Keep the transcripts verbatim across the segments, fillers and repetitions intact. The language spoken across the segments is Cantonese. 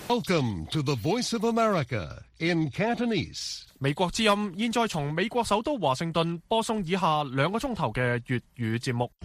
Welcome to the Voice of America in Cantonese. 美國之音現在從美國首都華盛頓播送以下兩個鐘頭嘅粵語節目。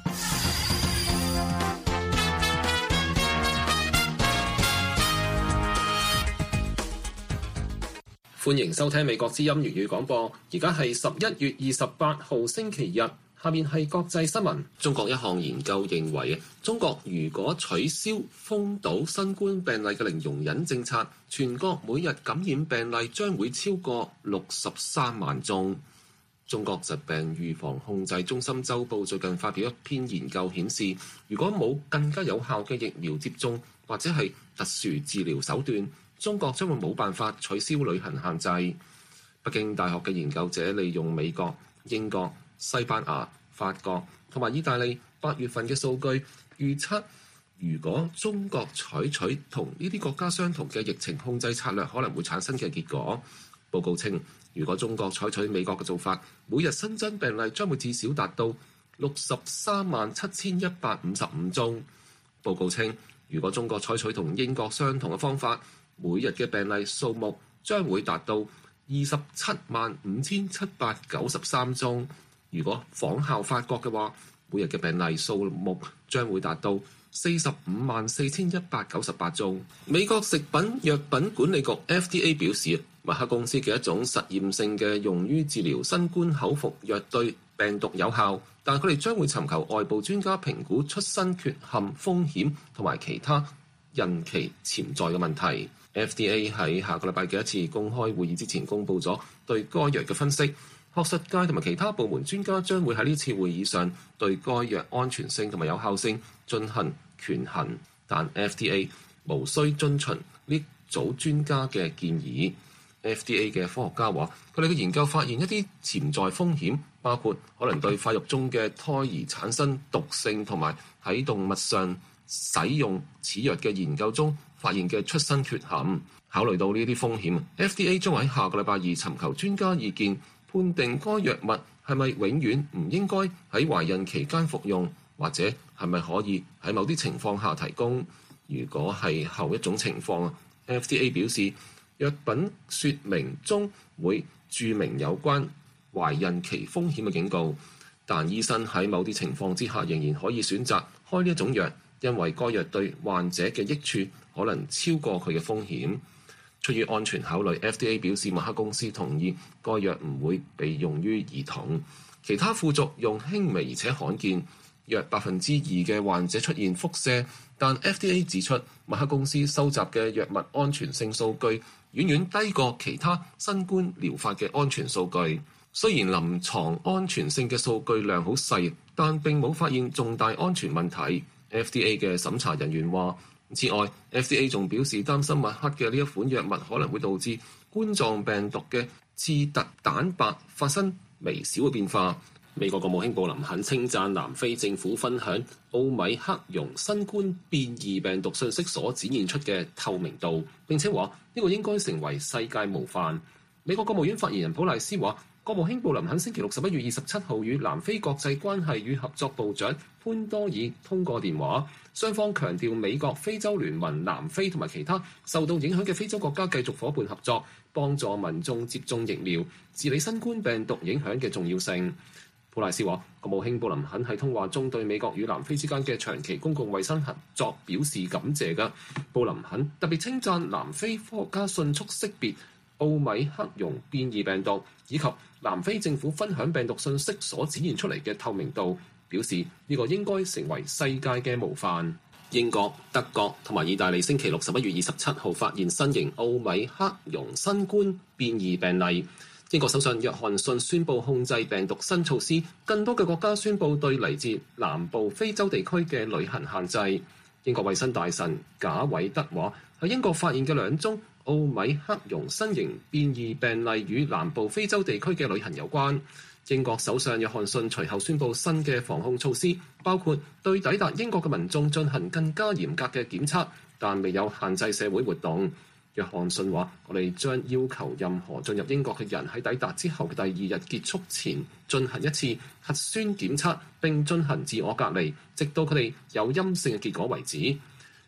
歡迎收聽美國之音粵語廣播，而家係十一月二十八號星期日。下面係國際新聞。中國一項研究認為，中國如果取消封堵新冠病例嘅零容忍政策，全國每日感染病例將會超過六十三萬宗。中國疾病預防控制中心週報最近發表一篇研究顯示，如果冇更加有效嘅疫苗接種或者係特殊治療手段，中國將會冇辦法取消旅行限制。北京大學嘅研究者利用美國、英國、西班牙、法國同埋意大利八月份嘅數據，預測如果中國採取同呢啲國家相同嘅疫情控制策略，可能會產生嘅結果。報告稱，如果中國採取美國嘅做法，每日新增病例將會至少達到六十三萬七千一百五十五宗。報告稱，如果中國採取同英國相同嘅方法，每日嘅病例數目將會達到二十七萬五千七百九十三宗。如果仿效法國嘅話，每日嘅病例數目將會達到四十五萬四千一百九十八宗。美國食品藥品管理局 F D A 表示，默克公司嘅一種實驗性嘅用於治療新冠口服藥對病毒有效，但佢哋將會尋求外部專家評估出生缺陷風險同埋其他孕期潛在嘅問題。F D A 喺下個禮拜嘅一次公開會議之前公佈咗對該藥嘅分析。學術界同埋其他部門專家將會喺呢次會議上對該藥安全性同埋有效性進行權衡，但 F D A 無需遵循呢組專家嘅建議。F D A 嘅科學家話，佢哋嘅研究發現一啲潛在風險，包括可能對發育中嘅胎兒產生毒性，同埋喺動物上使用此藥嘅研究中發現嘅出生缺陷。考慮到呢啲風險， F D A 將會喺下個禮拜二尋求專家意見，判定該藥物係咪永遠唔應該喺懷孕期間服用，或者係咪可以喺某啲情況下提供。如果係後一種情況 ，F D A 表示藥品說明中會註明有關懷孕期風險嘅警告，但醫生喺某啲情況之下仍然可以選擇開呢一種藥，因為該藥對患者嘅益處可能超過佢嘅風險。出於安全考慮， F D A 表示默克公司同意該藥唔會被用於兒童，其他副作用輕微而且罕見，約百分之二嘅患者出現腹瀉。但 F D A 指出，默克公司收集嘅藥物安全性數據遠遠低過其他新冠療法嘅安全數據。雖然臨床安全性嘅數據量好細，但並冇發現重大安全問題。F D A 嘅審查人員話，此外 F D A 仲表示擔心默克嘅呢一款藥物可能會導致冠狀病毒嘅刺突蛋白發生微小嘅變化。美國國務卿布林肯稱讚南非政府分享奧米克戎新冠變異病毒信息所展現出嘅透明度，並且話呢個應該成為世界模範。美國國務院發言人普賴斯話，國務卿布林肯星期六十一月二十七號與南非國際關係與合作部長潘多爾通過電話，雙方強調美國、非洲聯盟、南非同埋其他受到影響嘅非洲國家繼續夥伴合作，幫助民眾接種疫苗，治理新冠病毒影響嘅重要性。普賴斯話，國務卿布林肯喺通話中對美國與南非之間嘅長期公共衛生合作表示感謝嘅。布林肯特別稱讚南非科學家迅速識別奧米克戎變異病毒，以及南非政府分享病毒信息所展現出嚟嘅透明度，表示呢個應該成為世界嘅模範。英國、德國同埋意大利星期六十一月二十七號發現新型奧米克戎新冠變異病例。英國首相約翰遜宣布控制病毒新措施，更多嘅國家宣布對嚟自南部非洲地區嘅旅行限制。英國衛生大臣賈偉德話，喺英國發現嘅兩宗奧米克戎新型變異病例與南部非洲地區嘅旅行有關。英國首相約翰遜隨後宣布新嘅防控措施，包括對抵達英國嘅民眾進行更加嚴格嘅檢測，但未有限制社會活動。約翰遜話：我哋將要求任何進入英國嘅人喺抵達之後嘅第二日結束前進行一次核酸檢測，並進行自我隔離，直到佢哋有陰性嘅結果為止。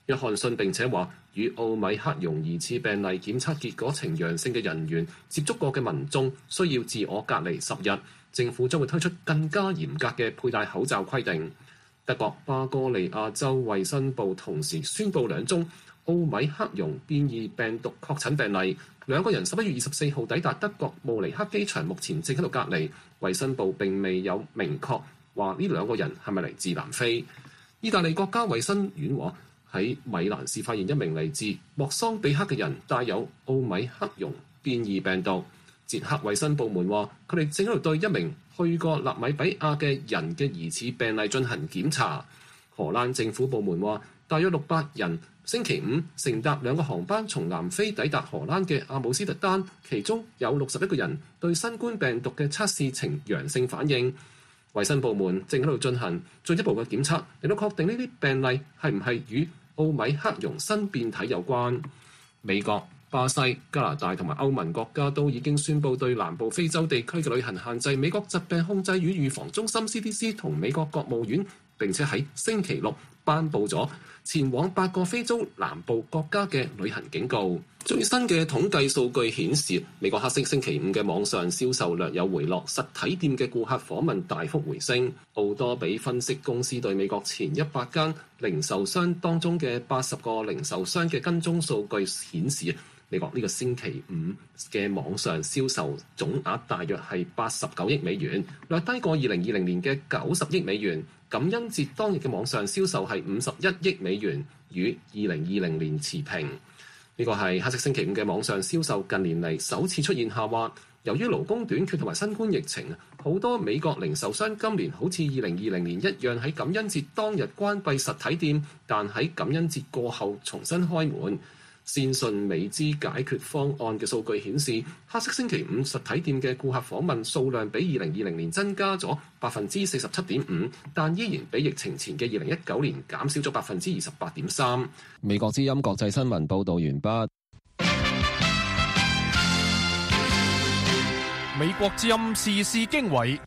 約翰遜並且話，與奧米克戎疑似病例檢測結果呈陽性嘅人員接觸過嘅民眾需要自我隔離十日。政府將會推出更加嚴格嘅佩戴口罩規定。德國巴哥利亞州衛生部同時宣布兩宗奧米克戎變異病毒確診病例，兩個人十一月二十四號抵達德國慕尼黑機場，目前正喺度隔離。衛生部並未有明確話呢兩個人係咪嚟自南非。意大利國家衛生院話喺米蘭市發現一名嚟自莫桑比克嘅人帶有奧米克戎變異病毒。捷克衛生部門話佢哋正喺度對一名去過納米比亞嘅人嘅疑似病例進行檢查。荷蘭政府部門話大約六百人星期五乘搭兩個航班從南非抵達荷蘭嘅阿姆斯特丹，其中有六十一個人對新冠病毒嘅測試呈陽性反應。衛生部門正喺度進行進一步嘅檢測，嚟到確定呢啲病例係唔係與奧米克戎新變體有關。美國、巴西、加拿大同埋歐盟國家都已經宣布對南部非洲地區嘅旅行限制。美國疾病控制與預防中心 C D C 同美國國務院並且喺星期六頒布咗前往八個非洲南部國家嘅旅行警告。最新嘅統計數據顯示，美國黑色星期五嘅網上銷售略有回落，實體店嘅顧客訪問大幅回升。奧多比分析公司對美國前一百間零售商當中嘅八十個零售商嘅跟蹤數據顯示，美國呢個星期五嘅網上銷售總額大約係八十九億美元，略低過二零二零年嘅九十億美元。感恩節當日嘅網上銷售係五十一億美元，與二零二零年持平。呢個係黑色星期五嘅網上銷售近年嚟首次出現下滑。由於勞工短缺同埋新冠疫情，好多美國零售商今年好似二零二零年一樣喺感恩節當日關閉實體店，但喺感恩節過後重新開門。先信美資解決方案嘅數據顯示，黑色星期五實體店嘅顧客訪問數量比二零二零年增加咗百分之四十七點五，但依然比疫情前嘅二零一九年減少咗百分之二十八點三。 美國之音國際新聞報導完畢。 美國之音時事經緯。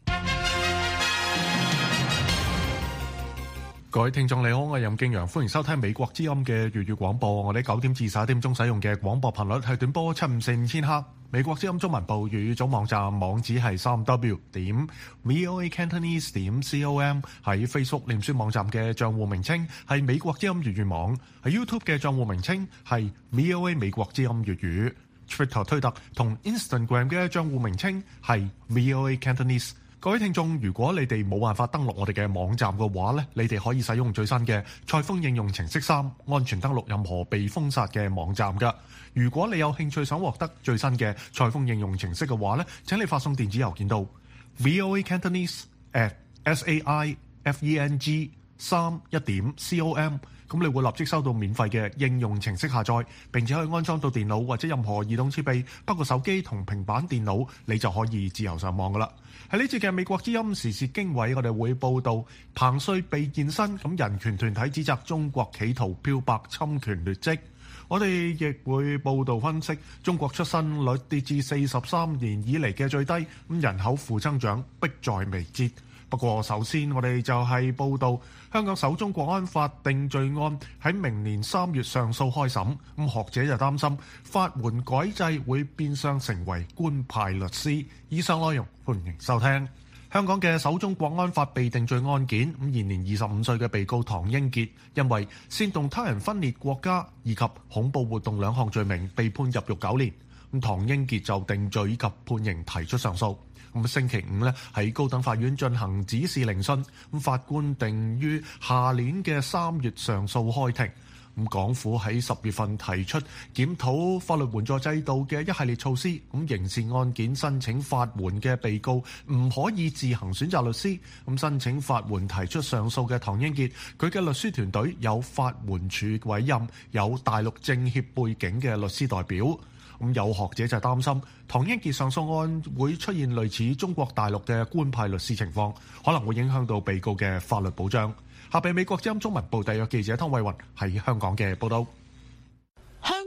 各位聽眾你好，我係任敬陽，歡迎收聽美國之音嘅粵語廣播。我哋九點至十一點鐘使用嘅廣播頻率係短波七五四五千赫。美國之音中文部粵語組網站網址係三 w 點 voa cantonese 點 com。喺 Facebook 臉書網站嘅賬戶名稱係美國之音粵語網，喺 YouTube 嘅賬戶名稱係 voa 美國之音粵語。Twitter 推特同 Instagram 嘅賬戶名稱係 voa cantonese。各位聽眾，如果你哋冇辦法登錄我哋嘅網站嘅話咧，你哋可以使用最新嘅賽風應用程式三，安全登錄任何被封殺嘅網站㗎。如果你有興趣想獲得最新嘅賽風應用程式嘅話咧，請你發送電子郵件到 voa cantonese at saifeng 三一點 com， 咁你會立即收到免費嘅應用程式下載，並且可以安裝到電腦或者任何移動設備，包括手機同平板電腦，你就可以自由上網噶啦。喺呢次嘅美國之音時事經緯，我哋會報道彭帥被現身，咁人權團體指責中國企圖漂白侵權劣跡。我哋亦會報道分析中國出生率跌至四十三年以嚟嘅最低，咁人口負增長迫在眉睫。不過首先我哋就係報道香港首宗國安法定罪案喺明年三月上訴開審，咁學者就擔心法援改制會變相成為官派律師。以上內容歡迎收聽。香港嘅首宗國安法被定罪案件，咁現年二十五歲嘅被告唐英傑，因為煽動他人分裂國家以及恐怖活動兩項罪名被判入獄九年。咁唐英傑就定罪以及判刑提出上訴。咁星期五咧喺高等法院進行指示聆訊，咁法官定於下年嘅三月上訴開庭。咁港府喺十月份提出檢討法律援助制度嘅一系列措施，咁刑事案件申請法援嘅被告唔可以自行選擇律師。咁申請法援提出上訴嘅唐英傑，佢嘅律師團隊有法援處委任有大陸政協背景嘅律師代表。咁有學者就擔心唐英傑上訴案會出現類似中國大陸嘅官派律師情況，可能會影響到被告嘅法律保障。下邊美國之音中文部特約記者湯慧雲喺香港嘅報道。 香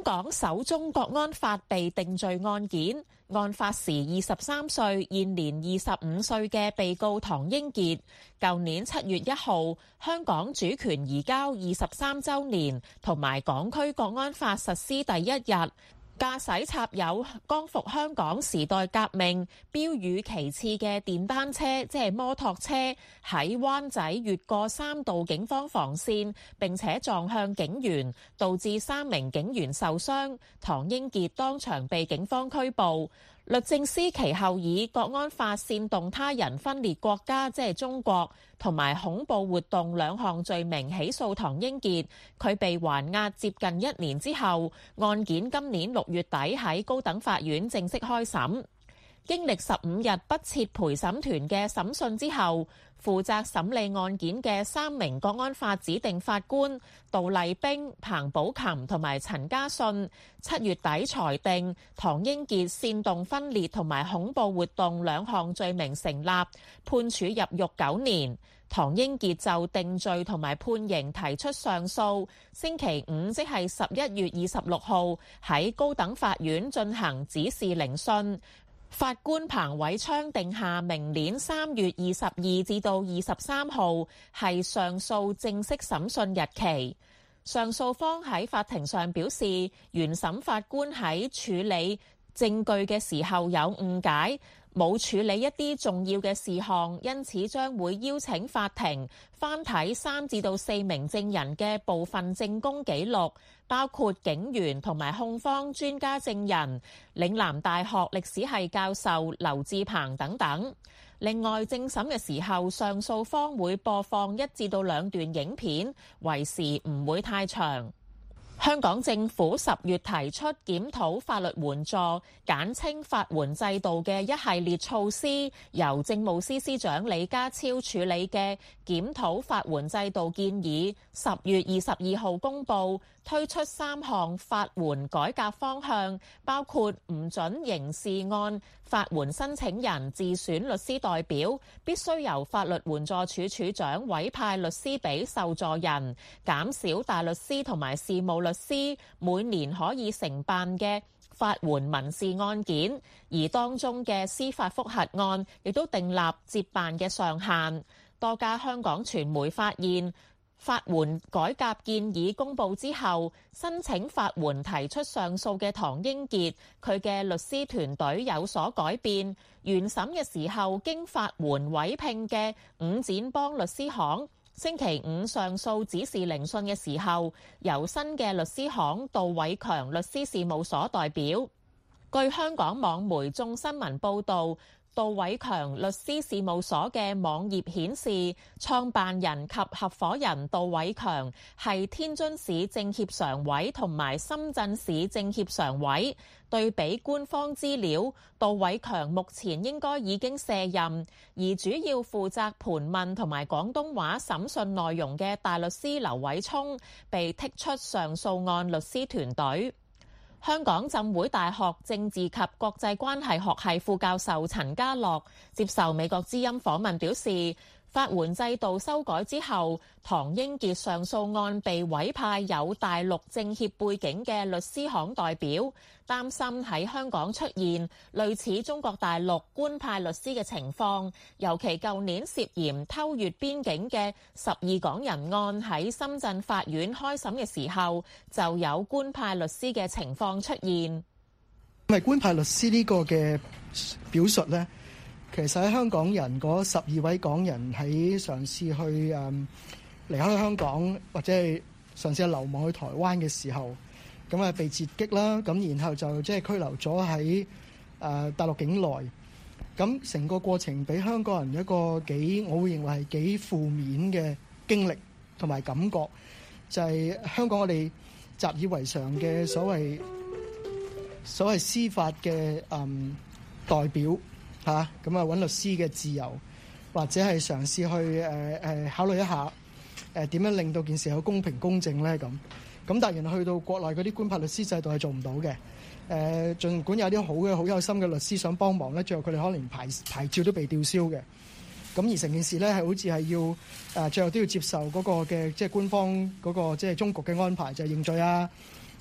香港首宗國安法被定罪案件，案發時二十三歲，現年二十五歲嘅被告唐英傑，舊年七月一號，香港主權移交二十三週年，同埋港區國安法實施第一日，駕駛插有光復香港時代革命標語旗幟嘅電單車，即係摩托車，喺灣仔越過三道警方防線，並且撞向警員，導致三名警員受傷。唐英傑當場被警方拘捕。律政司其後以國安法煽動他人分裂國家，即係中國，同埋恐怖活動兩項罪名起訴唐英傑。佢被還押接近一年之後，案件今年六月底喺高等法院正式開審。經歷十五日不設陪審團嘅審訊之後，負責審理案件嘅三名國安法指定法官杜麗冰、彭寶琴同埋陳家信，七月底裁定唐英傑煽動分裂同埋恐怖活動兩項罪名成立，判處入獄九年。唐英傑就定罪同埋判刑提出上訴，星期五即係十一月二十六號喺高等法院進行指示聆訊。法官彭偉昌定下明年三月二十二至到二十三號係上訴正式審訊日期。上訴方喺法庭上表示，原審法官喺處理證據嘅時候有誤解，冇處理一啲重要嘅事項，因此將會邀請法庭翻睇三至到四名證人嘅部分證供記錄，包括警員同埋控方專家證人、嶺南大學歷史系教授劉志鵬等等。另外，正審嘅時候，上訴方會播放一至到兩段影片，為時唔會太長。香港政府十月提出檢討法律援助，簡稱法援制度嘅一系列措施，由政務司司長李家超處理嘅檢討法援制度建議，十月二十二號公佈，推出三項法援改革方向，包括唔准刑事案法援申請人自選律師代表，必須由法律援助署署長委派律師俾受助人，減少大律師同埋事務律師每年可以承辦嘅法援民事案件，而當中嘅司法覆核案亦都訂立接辦嘅上限。多家香港傳媒發現，法援改革建議公佈之後，申請法援提出上訴嘅唐英傑，佢嘅律師團隊有所改變。原審嘅時候經法援委聘嘅伍展邦律師行，星期五上訴指示聆訊嘅時候，由新嘅律師行杜偉強律師事務所代表。據香港網媒眾新聞報導，杜偉強律師事務所嘅網頁顯示，創辦人及合夥人杜偉強係天津市政協常委同埋深圳市政協常委。對比官方資料，杜偉強目前應該已經卸任，而主要負責盤問同埋廣東話審訊內容嘅大律師劉偉聰被剔出上訴案律師團隊。香港浸會大學政治及國際關係學系副教授陳家樂接受美國之音訪問表示，法援制度修改之後，唐英傑上訴案被委派有大陸政協背景嘅律師行代表，擔心喺香港出現類似中國大陸官派律師嘅情況，尤其舊年涉嫌偷越邊境嘅十二港人案喺深圳法院開審嘅時候，就有官派律師嘅情況出現。因為官派律師呢個嘅表述呢，其實喺香港人嗰十二位港人喺嘗試去誒、嗯、離開香港或者係嘗試流亡去台灣嘅時候，咁啊被截擊啦，咁然後就即係拘留咗喺誒大陸境內，咁成個過程俾香港人一個幾，我會認為係幾負面嘅經歷同埋感覺，就係、是、香港我哋習以為常嘅所謂所謂司法嘅誒、嗯、代表。嚇咁啊！揾律師嘅自由，或者係嘗試去誒誒、呃、考慮一下誒點、呃、樣令到件事有公平公正咧咁。咁但係原來去到國內嗰啲官派律師制度係做唔到嘅。誒、呃，儘管有啲好嘅好有心嘅律師想幫忙咧，最後佢哋可能牌牌照都被吊銷嘅。咁而成件事咧係好似係要誒、呃、最後都要接受嗰個嘅即係官方嗰、嗰個即係終局嘅安排，就係、是、認罪啊，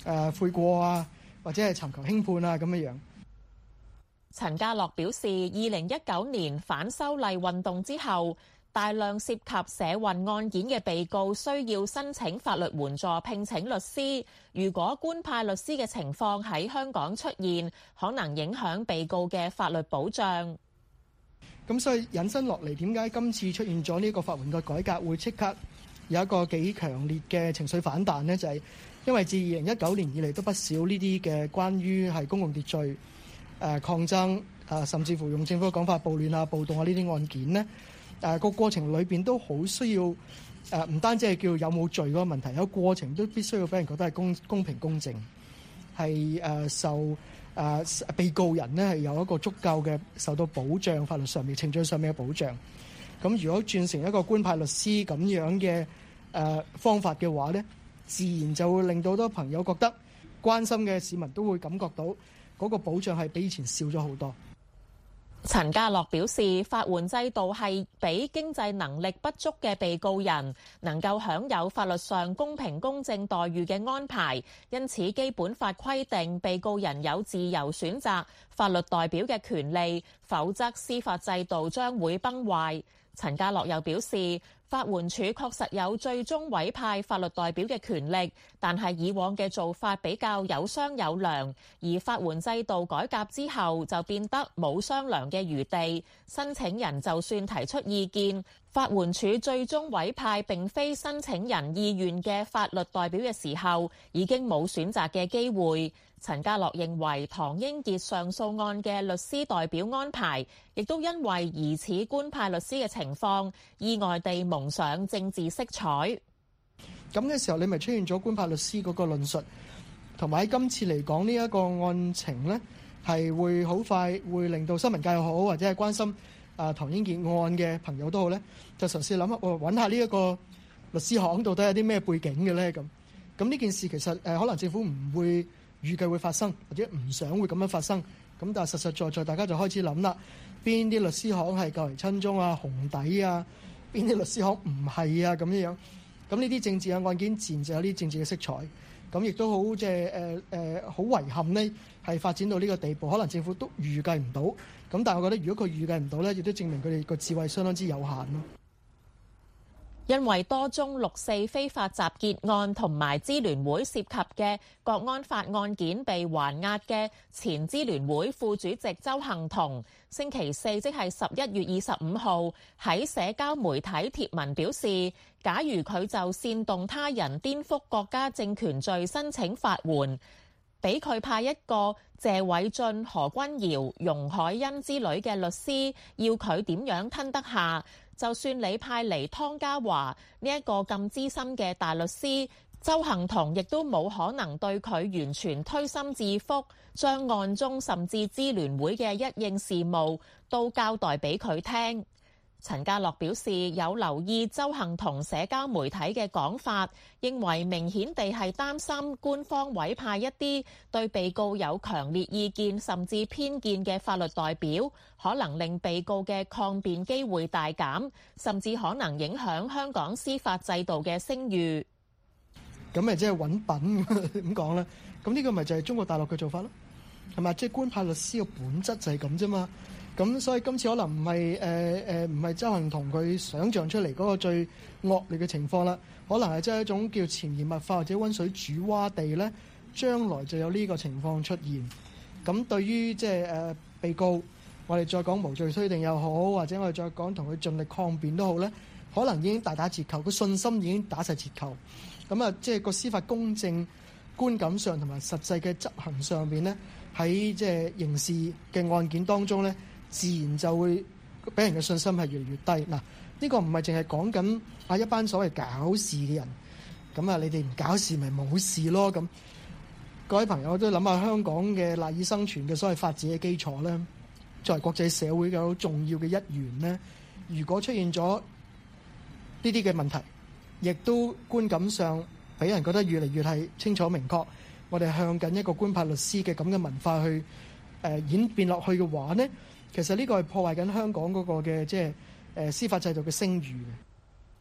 誒悔過啊，或者係尋求輕判啊咁樣樣。 陳家樂表示，二零一九年反修例運動之後，大量涉及社運案件嘅被告需要申請法律援助，聘請律師。如果官派律師嘅情況喺香港出現，可能影響被告嘅法律保障。 咁所以引申落嚟，點解今次出現咗呢個法援嘅改革會即刻有一個幾強烈嘅情緒反彈呢？就係、是、因為自二零一九年以嚟都不少呢啲嘅關於係公共秩序、誒、呃、抗爭、誒、呃、甚至乎用政府嘅講法暴亂啊、暴動啊呢啲案件呢。誒、呃、個過程裏邊都好需要誒，唔、呃、單止係叫有冇罪嗰個問題，有過程都必須要俾人覺得係公公平公正，係誒、呃、受誒、呃、被告人呢係有一個足夠嘅受到保障，法律上面、程序上面嘅保障。咁如果轉成一個官派律師咁樣嘅誒、呃、方法嘅話呢，自然就會令到好多朋友覺得關心嘅市民都會感覺到嗰個保障係比以前少咗好多。 陳家樂表示，法援制度係俾經濟能力不足嘅被告人能夠享有法律上公平公正待遇嘅安排，因此基本法規定被告人有自由選擇法律代表嘅權利，否則司法制度將會崩壞。陳家樂又表示，法援署確實有最終委派法律代表嘅權力，但係以往嘅做法比較有商有量，而法援制度改革之後就變得冇商量嘅餘地。申請人就算提出意見，法援署最終委派並非申請人意願嘅法律代表嘅時候，已經冇選擇嘅機會。陳家樂認為唐英傑上訴案嘅律師代表安排，亦都因為疑似官派律師嘅情況，意外地蒙上政治色彩。 咁嘅時候，你咪出現咗官派律師嗰個論述，同埋喺今次嚟講呢一個案情呢，係會好快會令到新聞界又好，或者係關心啊唐英傑案嘅朋友都好呢，就嘗試諗下，我揾下呢一個律師行到底有啲咩背景嘅呢？咁咁呢件事其實誒、呃、可能政府唔會預計會發生，或者唔想會咁樣發生。咁但係實實在在，大家就開始諗啦，邊啲律師行係較為親中啊、紅底啊，邊啲律師行唔係啊咁樣樣。咁呢啲政治嘅案件自然就有啲政治嘅色彩。咁亦都好即係誒誒好遺憾呢，係發展到呢個地步，可能政府都預計唔到。咁但係我覺得，如果佢預計唔到呢，亦都證明佢哋個智慧相當之有限咯。 因為多宗六四非法集結案同埋支聯會涉及嘅國安法案件被還押嘅前支聯會副主席鄒幸彤，星期四即係十一月二十五號喺社交媒體貼文表示，假如佢就煽動他人顛覆國家政權罪申請法援，俾佢派一個謝偉俊、何君堯、容海恩之類嘅律師，要佢點樣吞得下？就算你派嚟湯家驊呢一個咁資深嘅大律師，鄒幸彤亦都冇可能對佢完全推心置腹，將案中甚至支聯會嘅一應事務都交代俾佢聽。陳家樂表示有留意鄒幸彤社交媒體嘅講法，認為明顯地係擔心官方委派一啲對被告有強烈意見甚至偏見嘅法律代表，可能令被告嘅抗辯機會大減，甚至可能影響香港司法制度嘅聲譽。 咁咪即係揾品咁講啦。咁呢個咪就係中國大陸嘅做法咯，係咪？即係官派律師嘅本質就係咁啫嘛。咁所以今次可能唔係誒誒唔係鄒幸彤佢想像出嚟嗰個最惡劣嘅情況啦，可能係即係一種叫潛移默化或者溫水煮蛙地咧，將來就有呢個情況出現。咁對於即係誒被告，我哋再講無罪推定又好，或者我哋再講同佢盡力抗辯都好咧，可能已經大打折扣，個信心已經打晒折扣。咁啊，即係個司法公正觀感上同埋實際嘅執行上邊咧，喺即係刑事嘅案件當中咧，自然就會俾人嘅信心係越嚟越低。嗱，呢個唔係淨係講緊啊一班所謂搞事嘅人，咁啊你哋唔搞事咪冇事咯。咁各位朋友都諗下香港嘅賴以生存嘅所謂法治嘅基礎咧，作為國際社會嘅好重要嘅一員咧，如果出現咗呢啲嘅問題，亦都觀感上俾人覺得越嚟越係清楚明確，我哋向緊一個官派律師嘅咁嘅文化去誒、呃、演變落去嘅話呢，其實呢個係破壞緊香港嗰個嘅即係誒司法制度嘅聲譽嘅。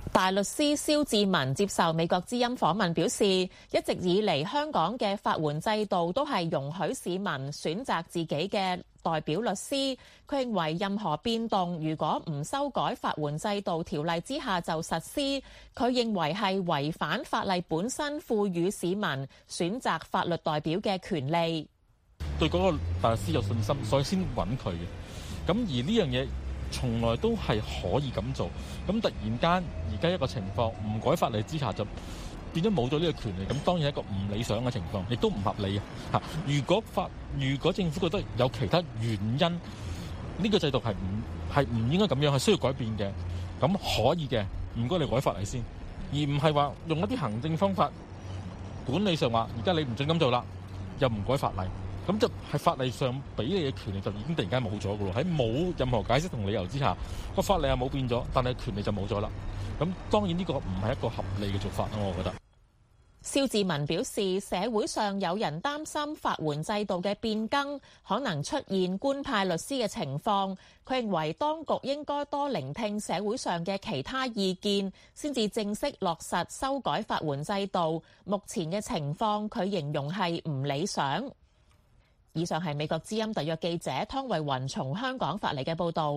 大律師蕭志文接受美國之音訪問表示，一直以嚟香港嘅法援制度都係容許市民選擇自己嘅代表律師。佢認為任何變動如果唔修改法援制度條例之下就實施，佢認為係違反法例本身賦予市民選擇法律代表嘅權利。 對嗰個大律師有信心，所以先揾佢嘅。咁而呢樣嘢從來都係可以咁做，咁突然間而家一個情況唔改法例之下就變咗冇咗呢個權利，咁當然係一個唔理想嘅情況，亦都唔合理啊！如果法如果政府覺得有其他原因，呢個制度係唔係唔應該咁樣，係需要改變嘅，咁可以嘅，唔該你改法例先，而唔係話用一啲行政方法管理上話，而家你唔准咁做啦，又唔改法例。咁就係法例上俾你嘅權利就已經突然間冇咗㗎咯，喺冇任何解釋同理由之下，個法例又冇變咗，但係權利就冇咗啦。咁當然呢個唔係一個合理嘅做法咯，我覺得。 蕭志文表示，社會上有人擔心法援制度嘅變更可能出現官派律師嘅情況。佢認為當局應該多聆聽社會上嘅其他意見，先至正式落實修改法援制度。目前嘅情況，佢形容係唔理想。以上係美國之音特約記者湯慧雲從香港發嚟嘅報導。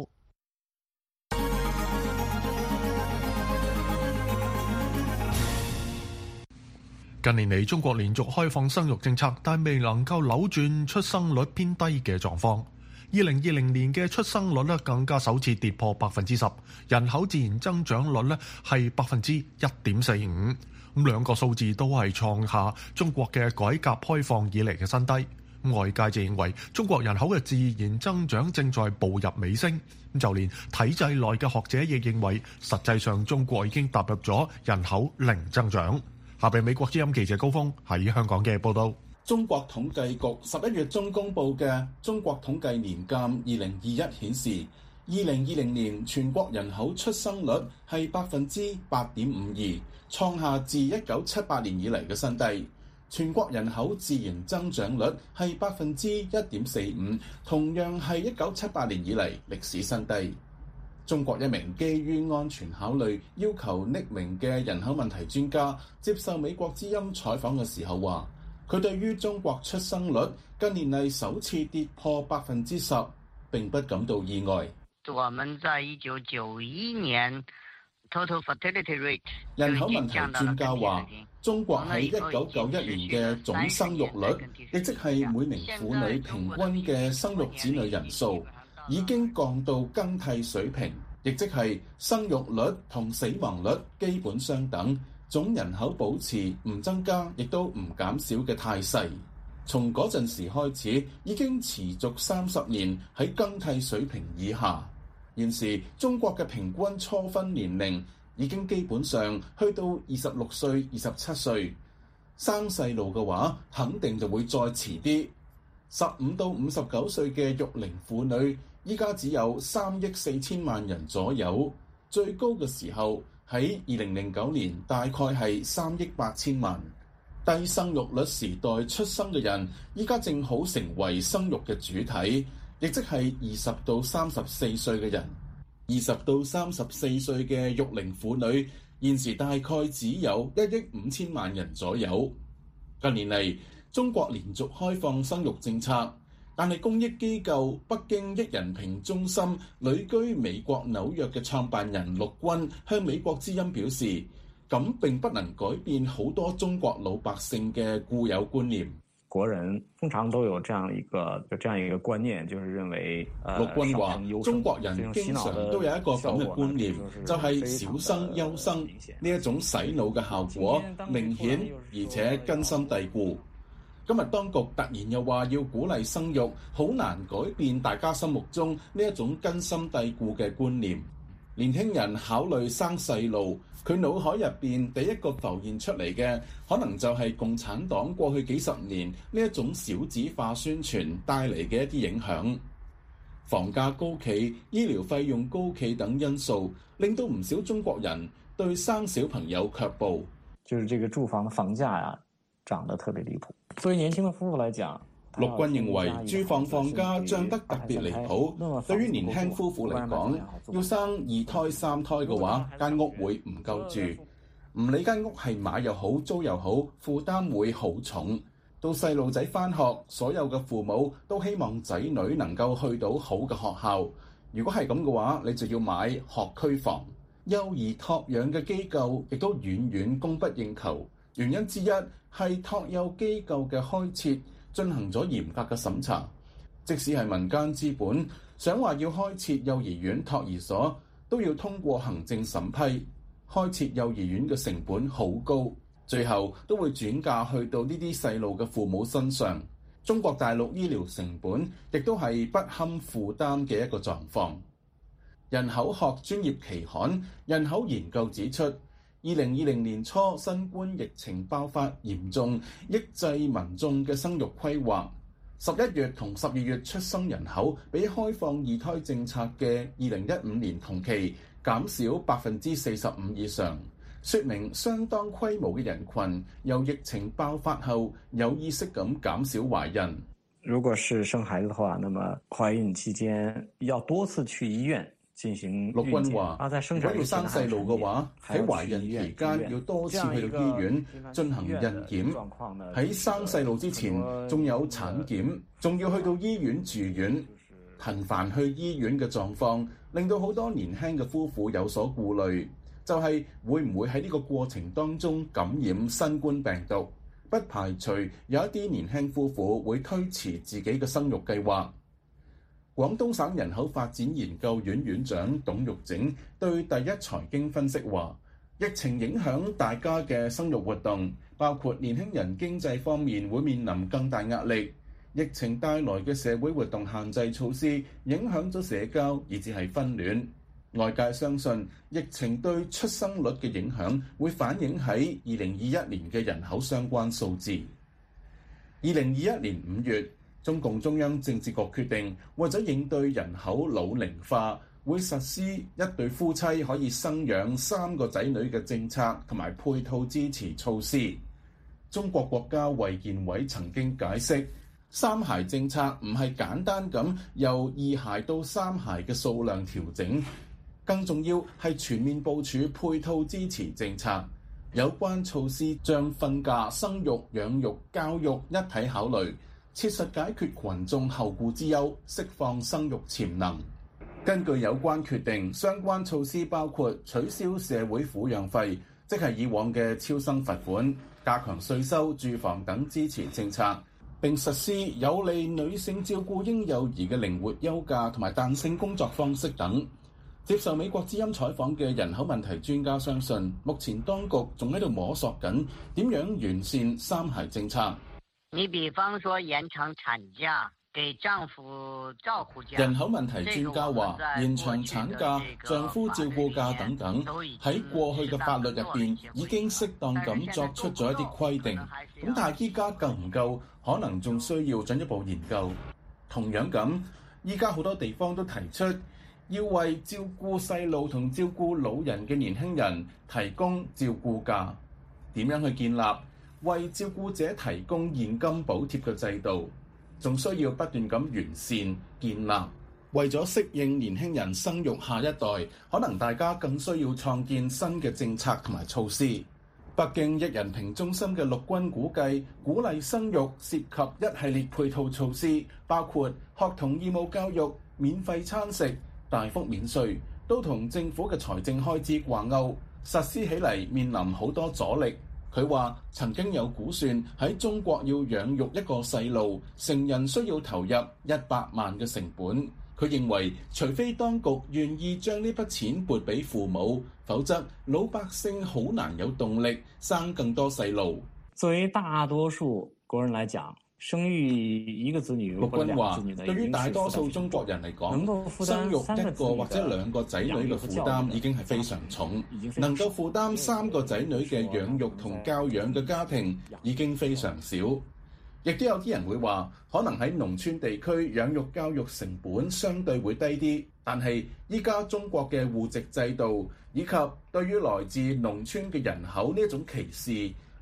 近年嚟，中國連續開放生育政策，但未能夠扭轉出生率偏低嘅狀況。二零二零年嘅出生率咧更加首次跌破百分之十，人口自然增長率咧係百分之一點四五。咁兩個數字都係創下中國嘅改革開放以嚟嘅新低。外界就認為中國人口嘅自然增長正在步入尾聲，就連體制內嘅學者亦認為，實際上中國已經踏入咗人口零增長。下邊美國之音記者高峰喺香港嘅報道。 中國統計局十一月中公佈嘅中國統計年鑑二零二一顯示，二零二零年全國人口出生率係百分之八點五二，創下自一九七八年以嚟嘅新低。全國人口自然增長率係百分之一點四五，同樣係一九七八年以嚟歷史新低。中國一名基於安全考慮要求匿名嘅人口問題專家接受美國之音採訪嘅時候話，佢對於中國出生率近年嚟首次跌破百分之十並不感到意外。 我們在一九九一年 total fertility rate 人口問題專家話，中國喺一九九一年嘅總生育率，亦即係每名婦女平均嘅生育子女人數，已經降到更替水平，亦即係生育率同死亡率基本相等，總人口保持唔增加亦都唔減少嘅態勢。從嗰陣時開始，已經持續三十年喺更替水平以下。現時中國嘅平均初婚年齡已經基本上去到二十六歲、二十七歲，生細路嘅話肯定就會再遲啲。十五到五十九歲嘅育齡婦女依家只有三億四千萬人左右，最高嘅時候喺二零零九年大概係三億八千萬。低生育率時代出生嘅人依家正好成為生育嘅主體，亦即係二十到三十四歲嘅人。二十到三十四歲嘅育齡婦女現時大概只有一億五千萬人左右。近年嚟，中國連續開放生育政策，但係公益機構北京益人平中心旅居美國紐約嘅創辦人陸軍向美國之音表示，咁並不能改變好多中國老百姓嘅固有觀念。 國人通常都有這樣一個這樣一個觀念，就是認為，陸軍話中國人經常都有一個咁嘅觀念，就係少生優生，呢一種洗腦嘅效果明顯而且根深蒂固。今日當局突然又話要鼓勵生育，好難改變大家心目中呢一種根深蒂固嘅觀念。年輕人考慮生細路，佢腦海入邊第一個浮現出嚟嘅，可能就係共產黨過去幾十年呢一種少子化宣傳帶嚟嘅一啲影響。房價高企、醫療費用高企等因素，令到唔少中國人對生小朋友卻步。 就是這個住房的房價呀，漲得特別離譜。作為年輕的夫婦來講， 陸軍認為住房房價漲得特別離譜，對於年輕夫婦嚟講，要生二胎三胎嘅話，間屋會唔夠住。唔理間屋係買又好租又好，負擔會好重。到細路仔返學，所有嘅父母都希望仔女能夠去到好嘅學校。如果係咁嘅話，你就要買學區房。幼兒託養嘅機構亦都遠遠供不應求，原因之一係託幼機構嘅開設進行咗嚴格嘅審查，即使係民間資本想話要開設幼兒園托兒所，都要通過行政審批。開設幼兒園嘅成本好高，最後都會轉嫁去到呢啲細路嘅父母身上。中國大陸醫療成本亦都係不堪負擔嘅一個狀況。人口學專業期刊《人口研究》指出，二零二零年初新冠疫情爆發嚴重，抑制民眾嘅生育規劃。十一月同十二月出生人口比開放二胎政策嘅二零一五年同期減少百分之四十五以上，說明相當規模嘅人群由疫情爆發後有意識咁減少懷孕。 如果是生孩子的話，那麼懷孕期間要多次去醫院進行。陸軍話：如果要生細路嘅話，喺懷孕期間要多次去到醫院進行孕檢。喺生細路之前，仲有產檢，仲要去到醫院住院。頻繁去醫院嘅狀況，令到好多年輕嘅夫婦有所顧慮，就係會唔會喺呢個過程當中感染新冠病毒？不排除有一啲年輕夫婦會推遲自己嘅生育計劃。廣東省人口發展研究院院長董玉整對第一財經分析話，疫情影響大家嘅生育活動，包括年輕人經濟方面會面臨更大壓力。疫情帶來嘅社會活動限制措施影響咗社交，以至係婚戀。外界相信疫情對出生率嘅影響會反映喺二零二一年嘅人口相關數字。二零二一年五月，中共中央政治局決定，為咗應對人口老齡化，會實施一對夫妻可以生養三個仔女嘅政策同埋配套支持措施。中國國家衛健委曾經解釋，三孩政策唔係簡單咁由二孩到三孩嘅數量調整，更重要係全面部署配套支持政策。有關措施將婚嫁、生育、養育、教育一體考慮，切實解決群眾後顧之憂，釋放生育潛能。根據有關決定，相關措施包括取消社會撫養費，即係以往嘅超生罰款，加強稅收、住房等支持政策，並實施有利女性照顧嬰幼兒嘅靈活休假同埋彈性工作方式等。接受美國之音採訪嘅人口問題專家相信，目前當局仲喺度摸索緊點樣完善三孩政策。 你比方說延長產假，給丈夫照顧假。 人口問題專家話，延長產假、丈夫照顧假等等，喺過去嘅法律入邊已經適當咁作出咗一啲規定。咁但係依家夠唔夠，可能仲需要進一步研究。同樣咁，依家好多地方都提出要為照顧細路同照顧老人嘅年輕人提供照顧假。點樣去建立為照顧者提供現金補貼嘅制度，仲需要不斷咁完善建立。為咗適應年輕人生育下一代，可能大家更需要創建新嘅政策同埋措施。北京一人評中心嘅陸軍估計，鼓勵生育涉及一系列配套措施，包括學童義務教育、免費餐食、大幅免稅，都同政府嘅財政開支掛鈎，實施起嚟面臨好多阻力。佢話曾經有估算喺中國要養育一個細路，成人需要投入一百萬嘅成本。佢認為，除非當局願意將呢筆錢撥俾父母，否則老百姓好難有動力生更多細路。 作為大多數國人來講，生育一個子女或者兩個子女的，對於大多數中國人嚟講，生育一個或者兩個仔女嘅負擔已經係非常重，能夠負擔三個仔女嘅養育同教養嘅家庭已經非常少。亦都有啲人會話，可能喺農村地區養育教育成本相對會低啲，但係依家中國嘅戶籍制度以及對於來自農村嘅人口呢一種歧視，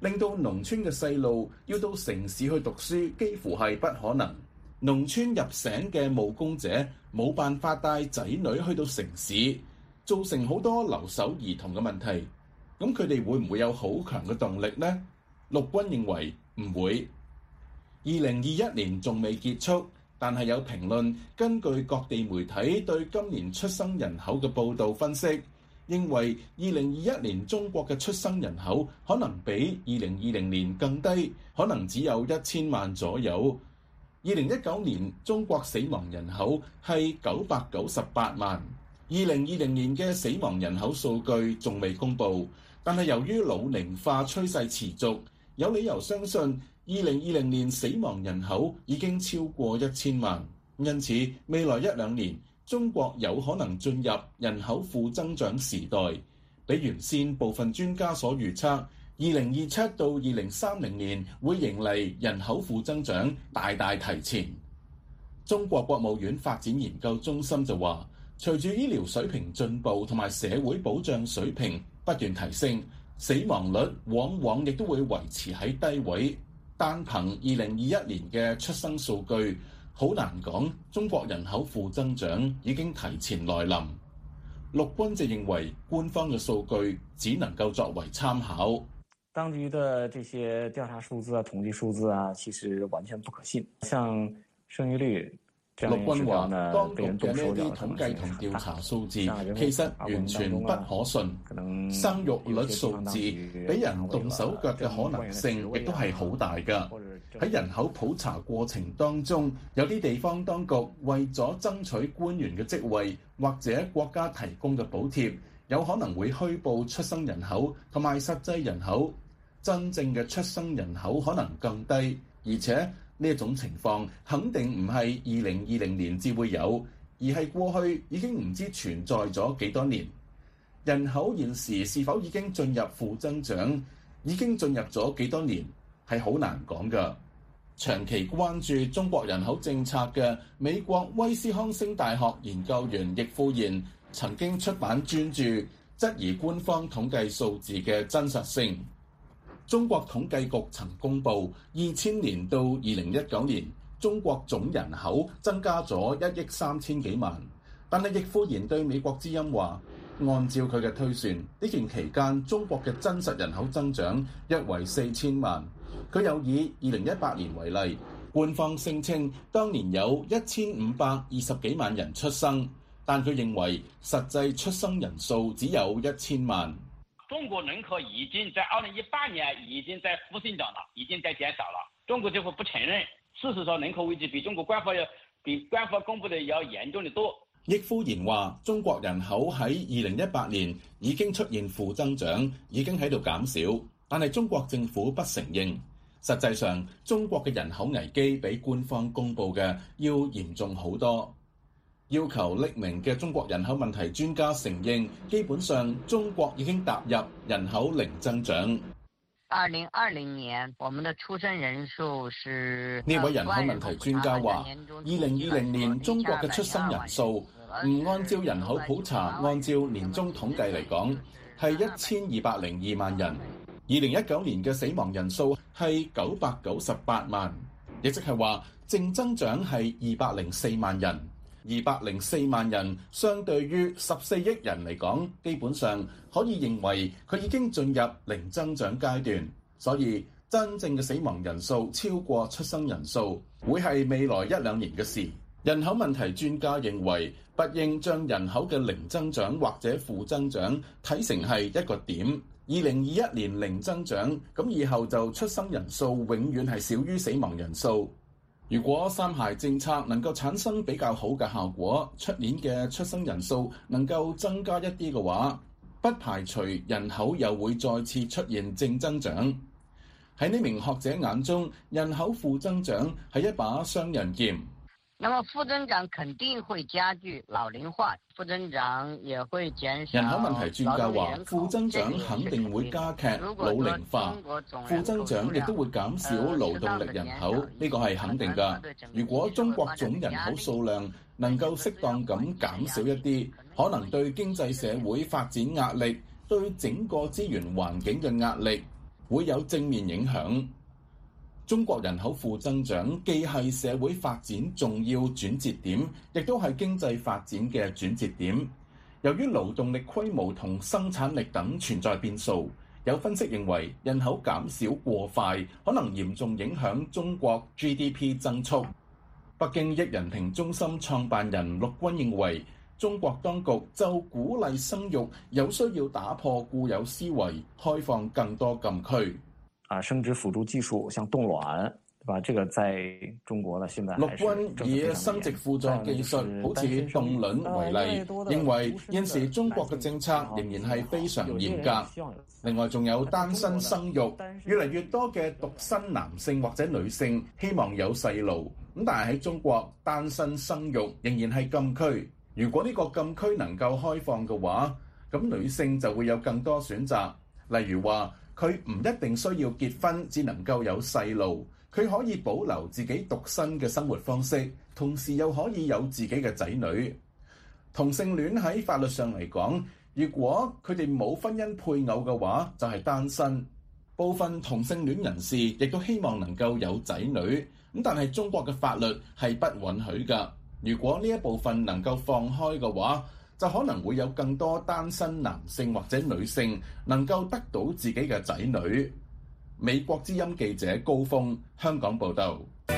令到農村嘅細路要到城市去讀書幾乎係不可能。農村入省嘅務工者冇辦法帶仔女去到城市，造成好多留守兒童嘅問題。咁佢哋會唔會有好強嘅動力呢？陸軍認為唔會。二零二一年仲未結束，但係有評論根據各地媒體對今年出生人口嘅報導分析，認為二零二一年中國嘅出生人口可能比二零二零年更低，可能只有一千萬左右。二零一九年中國死亡人口係九百九十八萬，二零二零年嘅死亡人口數據仲未公布，但係由於老齡化趨勢持續，有理由相信二零二零年死亡人口已經超過一千萬，因此未來一兩年中國有可能進入人口負增長時代，比原先部分專家所預測二零二七到二零三零年會迎嚟人口負增長大大提前。中國國務院發展研究中心就話，隨住醫療水平進步同埋社會保障水平不斷提升，死亡率往往亦都會維持喺低位。單憑二零二一年嘅出生數據，好難講中國人口負增長已經提前來臨。陸軍就認為官方嘅數據只能夠作為參考。 當局的這些調查數字啊、統計數字啊，其實完全不可信。像生育率， 陸軍話當局嘅呢啲統計同調查數字其實完全不可信。生育率數字俾人動手腳嘅可能性亦都係好大㗎。喺人口普查過程當中，有啲地方當局為咗爭取官員嘅職位或者國家提供嘅補貼，有可能會虛報出生人口同埋實際人口。真正嘅出生人口可能更低，而且呢一種情況肯定唔係二零二零年至會有，而係過去已經唔知存在咗幾多年。人口現時是否已經進入負增長，已經進入咗幾多年，係好難講㗎。長期關注中國人口政策嘅美國威斯康星大學研究員易富賢曾經出版專著，質疑官方統計數字嘅真實性。中國統計局曾公布，二千年到二零一九年，中國總人口增加咗一億三千幾萬。但係易富賢對美國之音話，按照佢嘅推算，呢段期間中國嘅真實人口增長約為四千萬。佢又以二零一八年為例，官方聲稱當年有一千五百二十幾萬人出生，但佢認為實際出生人數只有一千萬。 中國人口已經在二零一八年已經在負增長了，已經在減少了。中國政府不承認，事實上人口危機比中國官方要比官方公布的要嚴重得多。 易富賢話：中國人口喺二零一八年已經出現負增長，已經喺度減少，但係中國政府不承認。實際上，中國嘅人口危機比官方公布嘅要嚴重好多。要求匿名嘅中國人口問題專家承認，基本上中國已經踏入人口零增長。 二零二零年，我們的出生人數是呢位人口問題專家話，二零二零年中國嘅出生人數唔按照人口普查，按照年終統計嚟講，係一千二百零二萬人。二零一九年嘅死亡人數係九百九十八萬，亦即係話淨增長係二百零四萬人。二百零四萬人相對於十四億人嚟講，基本上可以認為佢已經進入零增長階段，所以真正嘅死亡人數超過出生人數，會係未來一兩年嘅事。人口問題專家認為，不應將人口嘅零增長或者負增長睇成係一個點。二零二一年零增長，咁以後就出生人數永遠係少於死亡人數。如果三孩政策能夠產生比較好嘅效果，出年嘅出生人數能夠增加一啲嘅話，不排除人口又會再次出現正增長。喺呢名學者眼中，人口負增長係一把雙刃劍。 那麼負增長肯定會加劇老齡化，負增長也會減少。 人口問題專家話，負增長肯定會加劇老齡化，負增長亦都會減少勞動力人口，呢個係肯定㗎。如果中國總人口數量能夠適當咁減少一啲，可能對經濟社會發展壓力、對整個資源環境嘅壓力會有正面影響。中國人口負增長既係社會發展重要轉折點，亦都係經濟發展嘅轉折點。由於勞動力規模同生產力等存在變數，有分析認為人口減少過快，可能嚴重影響中國 G D P 增速。北京益仁庭中心創辦人陸軍認為，中國當局就鼓勵生育，有需要打破固有思維，開放更多禁區。 啊，生殖輔助技術像凍卵，對吧？這個在中國呢，現在陸軍以生殖輔助技術，好似凍卵為例，認為現時中國嘅政策仍然係非常嚴格。另外，仲有單身生育，越嚟越多嘅獨身男性或者女性希望有細路，咁但係喺中國單身生育仍然係禁區。如果呢個禁區能夠開放嘅話，咁女性就會有更多選擇，例如話，佢唔一定需要結婚，只能夠有細路，佢可以保留自己獨身嘅生活方式，同時又可以有自己嘅仔女。同性戀喺法律上嚟講，如果佢哋冇婚姻配偶嘅話，就係單身。部分同性戀人士亦都希望能夠有仔女，咁但係中國嘅法律係不允許㗎。如果呢一部分能夠放開嘅話，就可能會有更多單身男性或者女性能夠得到自己嘅仔女。美國之音記者高峰，香港報導。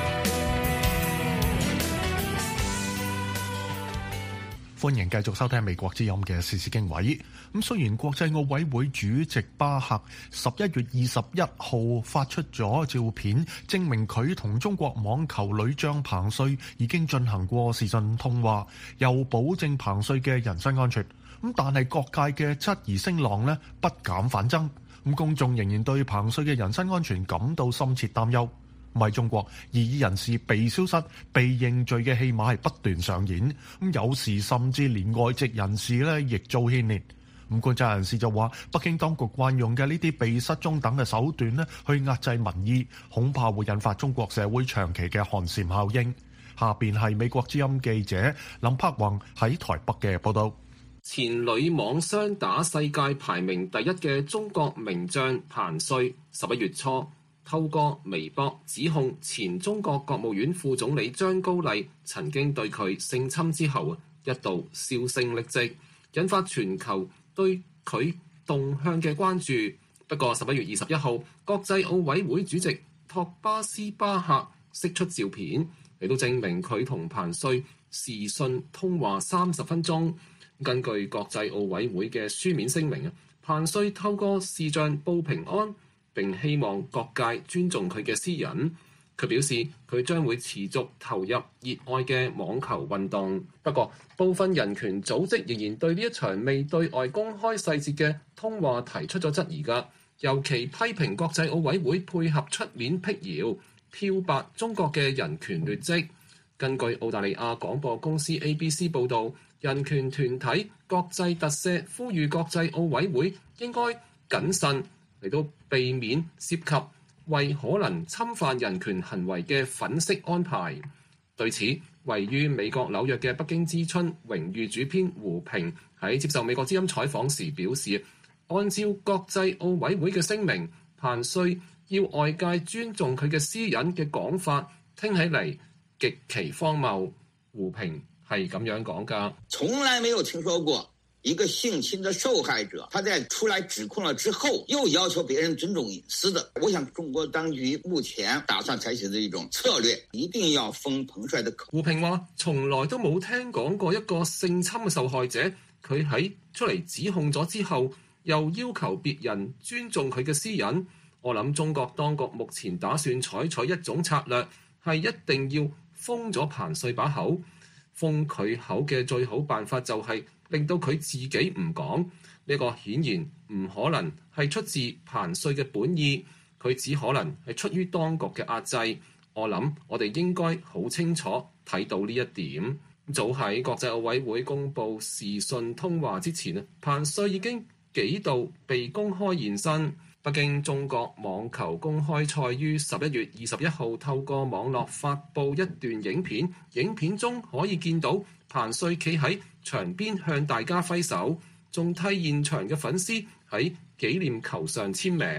歡迎繼續收聽美國之音嘅時事經緯。咁雖然國際奧委會主席巴赫十一月二十一號發出咗照片，證明佢同中國網球女將彭帥已經進行過視訊通話，又保證彭帥嘅人身安全。咁但係各界嘅質疑聲浪呢，不減反增。咁公眾仍然對彭帥嘅人身安全感到深切擔憂。喺中國，異議人士被消失、被認罪嘅戲碼係不斷上演，咁有時甚至連外籍人士咧亦遭牽連。咁觀察人士就話，北京當局慣用嘅呢啲被失蹤等嘅手段咧，去壓制民意，恐怕會引發中國社會長期嘅寒蟬效應。下邊係美國之音記者林柏宏喺台北嘅報道。 前女網雙打世界排名第一嘅中國名將彭帥，十一月初透過微博指控前中國國務院副總理張高麗曾經對佢性侵之後，一度銷聲匿跡，引發全球對佢動向嘅關注。不過十一月二十一號，國際奧委會主席托巴斯巴赫釋出照片，嚟到證明佢同彭帥視訊通話三十分鐘。根據國際奧委會嘅書面聲明，彭帥透過視像報平安，並希望各界尊重佢嘅私隱。佢表示佢將會持續投入熱愛嘅網球運動。不過，部分人權組織仍然對呢一場未對外公開細節嘅通話提出咗質疑㗎，尤其批評國際奧委會配合出面闢謠，漂白中國嘅人權劣跡。根據澳大利亞廣播公司 A B C 報導，人權團體國際特赦呼籲國際奧委會應該謹慎嚟到避免涉及為可能侵犯人權行為嘅粉飾安排。對此，位於美國紐約嘅北京之春榮譽主編胡平喺接受美國之音採訪時表示，按照國際奧委會嘅聲明，彭帥要外界尊重佢嘅私隱嘅講法，聽起嚟極其荒謬。胡平係咁樣講㗎， 從來沒有聽說過一個性侵的受害者，他在出來指控了之後，又要求別人尊重隱私的。我想中國當局目前打算採取的一種策略，一定要封彭帥的口。 胡平話，從來都冇聽講過一個性侵嘅受害者，佢喺出嚟指控咗之後，又要求別人尊重佢嘅私隱。我諗中國當局目前打算採取一種策略，係一定要封咗彭帥把口。封佢口嘅最好辦法就係令到佢自己唔講，呢個顯然唔可能係出自彭帥嘅本意，佢只可能係出於當局嘅壓制。我諗我哋應該好清楚睇到呢一點。早喺國際奧委會公佈視訊通話之前啊，彭帥已經幾度被公開現身。北京中國網球公開賽於十一月二十一號透過網絡發布一段影片，影片中可以見到彭帥企喺場邊向大家揮手，仲替現場嘅粉絲喺紀念球上簽名。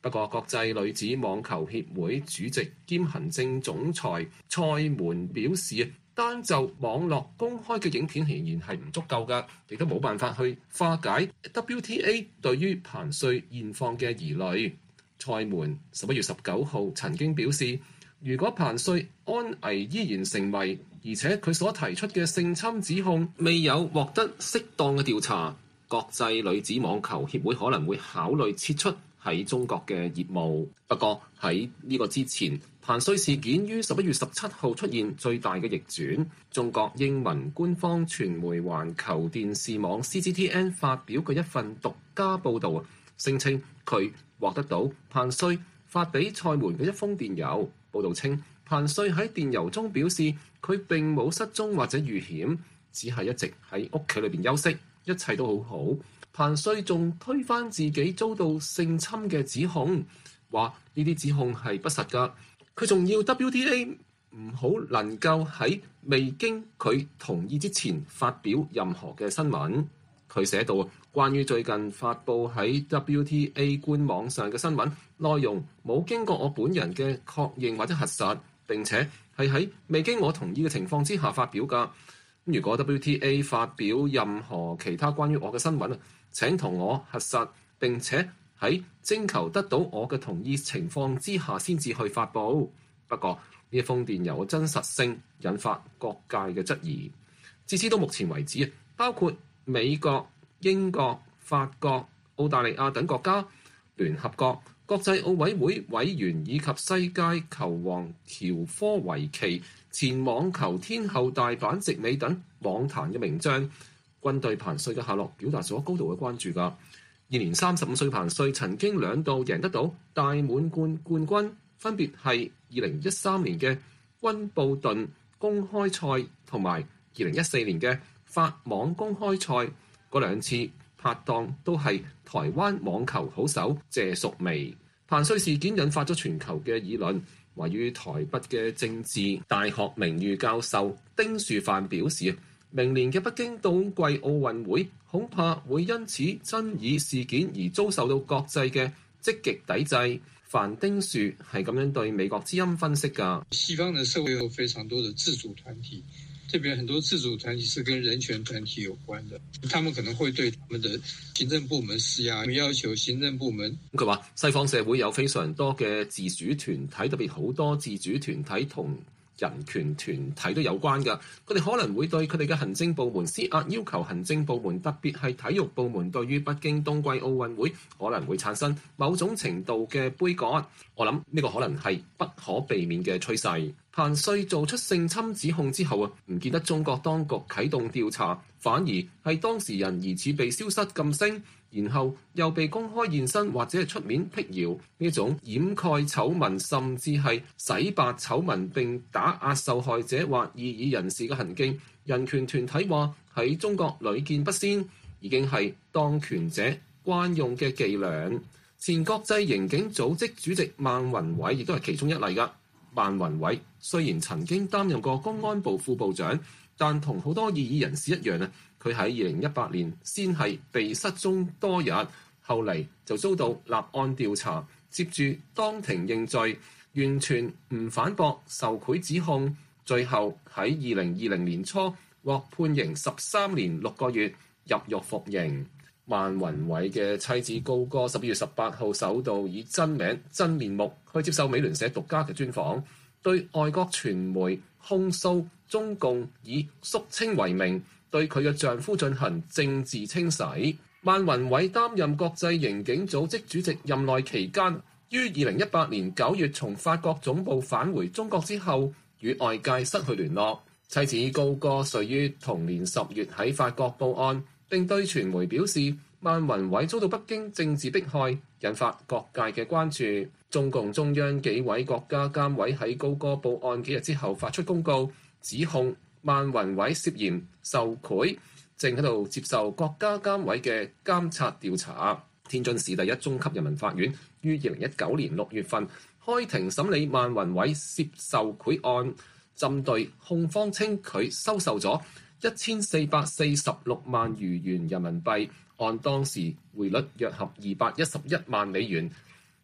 不過，國際女子網球協會主席兼行政總裁蔡門表示，單就網絡公開嘅影片仍然係唔足夠㗎，亦都冇辦法去化解 W T A 對於彭帥現況嘅疑慮。蔡門十一月十九號曾經表示，如果彭帥安危依然成為，而且佢所提出嘅性侵指控未有獲得適當嘅調查，國際女子網球協會可能會考慮撤出喺中國嘅業務。不過喺呢個之前，彭帥事件於十一月十七號出現最大嘅逆轉。中國英文官方傳媒環球電視網 C G T N 發表嘅一份獨家報導，聲稱佢獲得到彭帥發俾蔡門嘅一封電郵。報導稱，彭帥喺電郵中表示佢並冇失蹤或者遇險，只係一直喺屋企裏邊休息，一切都好好。彭帥仲推翻自己遭到性侵嘅指控，話呢啲指控係不實㗎。佢仲要 W T A 唔好能夠喺未經佢同意之前發表任何嘅新聞。佢寫到，關於最近發布喺 W T A 官網上嘅新聞內容，冇經過我本人嘅確認或者核實，並且係喺未經我同意嘅情況之下發表㗎。如果 W T A 發表任何其他關於我嘅新聞，請同我核實，並且喺徵求得到我嘅同意情況之下先至去發布。不過呢一封電郵嘅真實性引發各界嘅質疑。至此到目前為止，包括美國、英國、法國、澳大利亞等國家、聯合國、國際奧委會委員以及世界球王喬科維奇、前網球天后大坂直美等網壇嘅名將，均對彭帥嘅下落表達咗高度嘅關注㗎。現年三十五歲彭帥曾經兩度贏得到大滿貫冠軍，分別係二零一三年嘅溫布頓公開賽同埋二零一四年嘅法網公開賽。嗰兩次拍檔都係台灣網球好手謝淑薇。彭帥事件引發咗全球嘅議論。位於台北嘅政治大學名譽教授丁樹範表示，明年嘅北京冬季奧運會恐怕會因此爭議事件而遭受到國際嘅積極抵制。范丁樹係咁樣對美國之音分析㗎。 西方嘅社會有非常多的自主團體，特別很多自主團體是跟人權團體有關的，他們可能會對他們的行政部門施壓，要求行政部門。 佢話西方社會有非常多嘅自主團體，特別好多自主團體同人權團體都有關㗎，佢哋可能會對佢哋嘅行政部門施壓，要求行政部門，特別係體育部門，對於北京冬季奧運會可能會產生某種程度嘅杯葛。我諗呢個可能係不可避免嘅趨勢。彭帥做出性侵指控之後啊，唔見得中國當局啟動調查，反而係當事人疑似被消失禁聲，然後又被公開現身或者係出面闢謠，呢種掩蓋醜聞甚至係洗白醜聞並打壓受害者或異議人士嘅行徑，人權團體話喺中國屢見不鮮，已經係當權者慣用嘅伎倆。前國際刑警組織主席孟宏偉亦都係其中一例㗎。孟宏偉雖然曾經擔任過公安部副部長，但同好多異議人士一樣啊，佢喺二零一八年先係被失蹤多日，後嚟就遭到立案調查，接住當庭認罪，完全唔反駁受賄指控，最後喺二零二零年初獲判刑十三年六個月，入獄服刑。孟宏偉嘅妻子高歌十一月十八號首度以真名真面目去接受美聯社獨家嘅專訪，對外國傳媒控訴中共以肅清為名對佢嘅丈夫進行政治清洗。孟宏偉擔任國際刑警組織主席任內期間，於二零一八年九月從法國總部返回中國之後，與外界失去聯絡。妻子高歌遂於同年十月喺法國報案，並對傳媒表示，孟宏偉遭到北京政治迫害，引發各界嘅關注。中共中央紀委國家監委喺高歌報案幾日之後發出公告，指控孟宏偉涉嫌受賄，正喺度接受國家監委嘅監察調查。天津市第一中級人民法院於二零一九年六月份開庭審理孟宏偉涉受賄案，針對控方稱佢收受咗一千四百四十六萬餘元人民幣，按當時匯率約合二百一十一萬美元，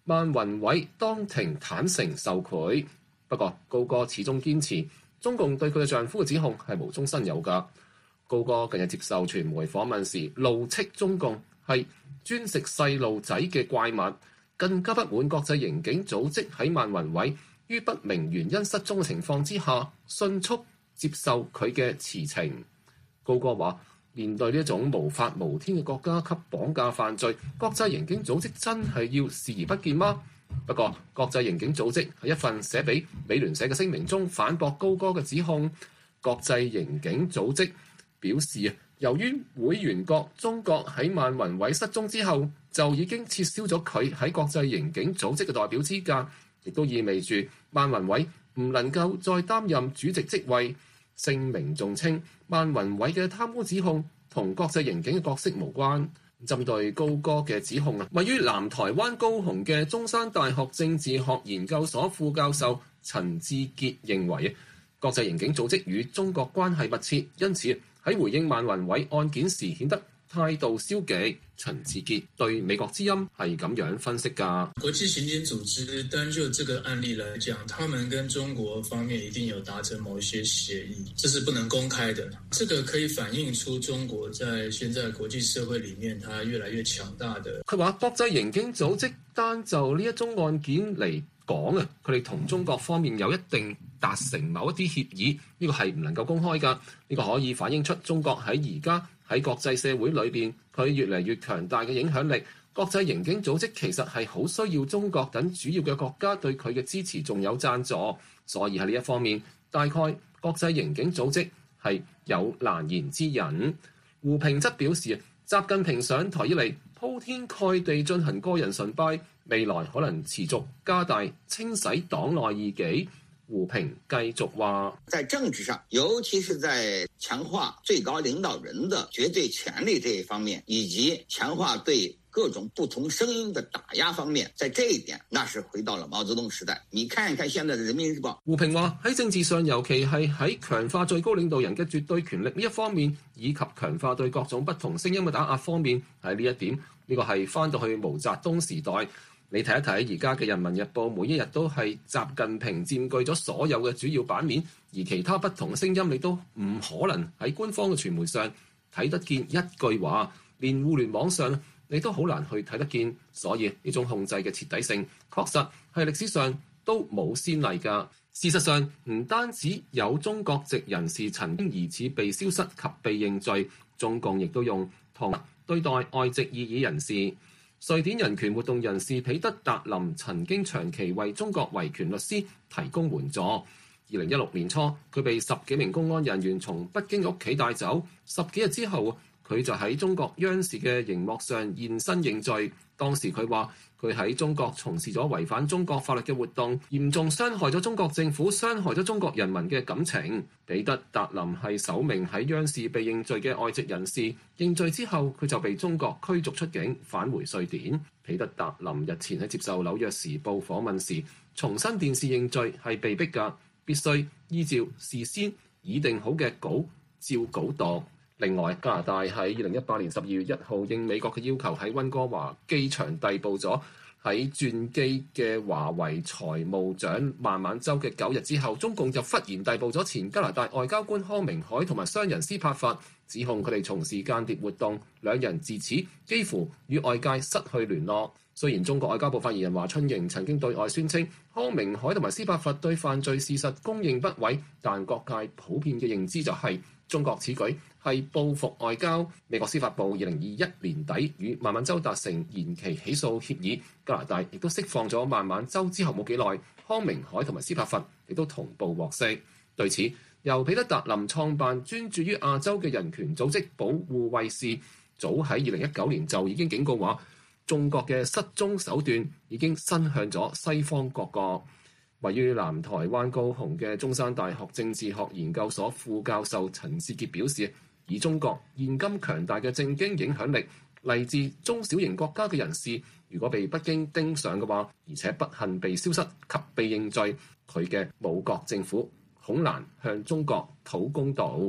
萬宏偉當庭坦誠受賄。不過高哥始終堅持，中共對佢嘅丈夫嘅指控係無中生有㗎。高哥近日接受傳媒訪問時，怒斥中共係專食細路仔嘅怪物，更加不滿國際刑警組織喺萬宏偉於不明原因失蹤嘅情況之下，迅速接受佢嘅辭呈。高哥話：面對呢一種無法無天嘅國家級綁架犯罪，國際刑警組織真係要視而不見嗎？不過，國際刑警組織喺一份寫俾美聯社嘅聲明中反駁高哥嘅指控。國際刑警組織表示，由於會員國中國喺萬宏偉失蹤之後就已經撤銷咗佢喺國際刑警組織嘅代表資格，亦都意味住萬宏偉唔能夠再擔任主席職位。聲明仲稱，萬宏偉嘅貪污指控同國際刑警嘅角色無關。針對高哥嘅指控啊，位於南台灣高雄嘅中山大學政治學研究所副教授陳志傑認為，國際刑警組織與中國關係密切，因此喺回應萬宏偉案件時顯得態度消極。陳志傑對美國之音係咁樣分析㗎。 國際刑警組織單就這個案例來講，他們跟中國方面一定有達成某一些協議，這是不能公開的。這個可以反映出中國在現在國際社會裡面，它越來越強大的。 佢話國際刑警組織單就呢一宗案件嚟講啊，佢哋同中國方面有一定達成某一啲協議，呢個係唔能夠公開㗎。呢個可以反映出中國喺而家喺國際社會裏邊，佢越嚟越強大嘅影響力。國際刑警組織其實係好需要中國等主要嘅國家對佢嘅支持，仲有贊助。所以喺呢一方面，大概國際刑警組織係有難言之隱。胡平則表示，習近平上台以嚟鋪天蓋地進行個人崇拜，未來可能持續加大清洗黨內異己。胡平繼續話， 在政治上，尤其是在強化最高領導人的絕對權力這一方面，以及強化對各種不同聲音的打壓方面，在這一點，那是回到了毛澤東時代。你看一看現在的人民日報。 胡平話喺政治上，尤其係喺強化最高領導人嘅絕對權力呢一方面，以及強化對各種不同聲音嘅打壓方面，喺呢一點，呢個係翻到去毛澤東時代。你睇一睇而家嘅《人民日報》，每一日都係習近平佔據咗所有嘅主要版面，而其他不同嘅聲音，你都唔可能喺官方嘅傳媒上睇得見一句話，連互聯網上你都好難去睇得見。所以呢種控制嘅徹底性，確實係歷史上都冇先例㗎。事實上，唔單止有中國籍人士曾經疑似被消失及被認罪，中共亦都用同對待外籍異議人士。瑞典人權活動人士彼得達林曾經長期為中國維權律師提供援助。二零一六年初，佢被十幾名公安人員從北京屋企帶走，十幾日之後，佢就喺中國央視嘅熒幕上現身認罪。當時佢話，佢喺中國從事咗違反中國法律嘅活動，嚴重傷害咗中國政府、傷害咗中國人民嘅感情。彼得達林係首名喺央視被認罪嘅外籍人士。認罪之後，佢就被中國驅逐出境，返回瑞典。彼得達林日前喺接受紐約時報訪問時，重申電視認罪係被逼㗎，必須依照事先擬定好嘅稿照稿讀。另外，加拿大喺二零一八年十二月一號應美國嘅要求，喺溫哥華機場逮捕咗喺轉機嘅華為財務長孟晚舟嘅九日之後，中共就忽然逮捕咗前加拿大外交官康明凱同埋商人施柏發，指控佢哋從事間諜活動，兩人自此幾乎與外界失去聯絡。雖然中國外交部發言人華春瑩曾經對外宣稱康明凱同埋施柏發對犯罪事實供認不諱，但各界普遍嘅認知就係、是、中國此舉係報復外交。美國司法部二零二一年底與孟晚舟達成延期起訴協議，加拿大亦都釋放咗孟晚舟之後冇幾耐，康明凱同埋施柏發亦都同步獲釋。對此，由彼得達林創辦專注於亞洲嘅人權組織保護衛士，早喺二零一九年就已經警告話，中國嘅失蹤手段已經伸向咗西方各國。位於南台灣高雄嘅中山大學政治學研究所副教授陳志傑表示，以中國現今強大嘅政經影響力，嚟自中小型國家嘅人士，如果被北京盯上嘅話，而且不幸被消失及被認罪，佢嘅母國政府恐難向中國討公道。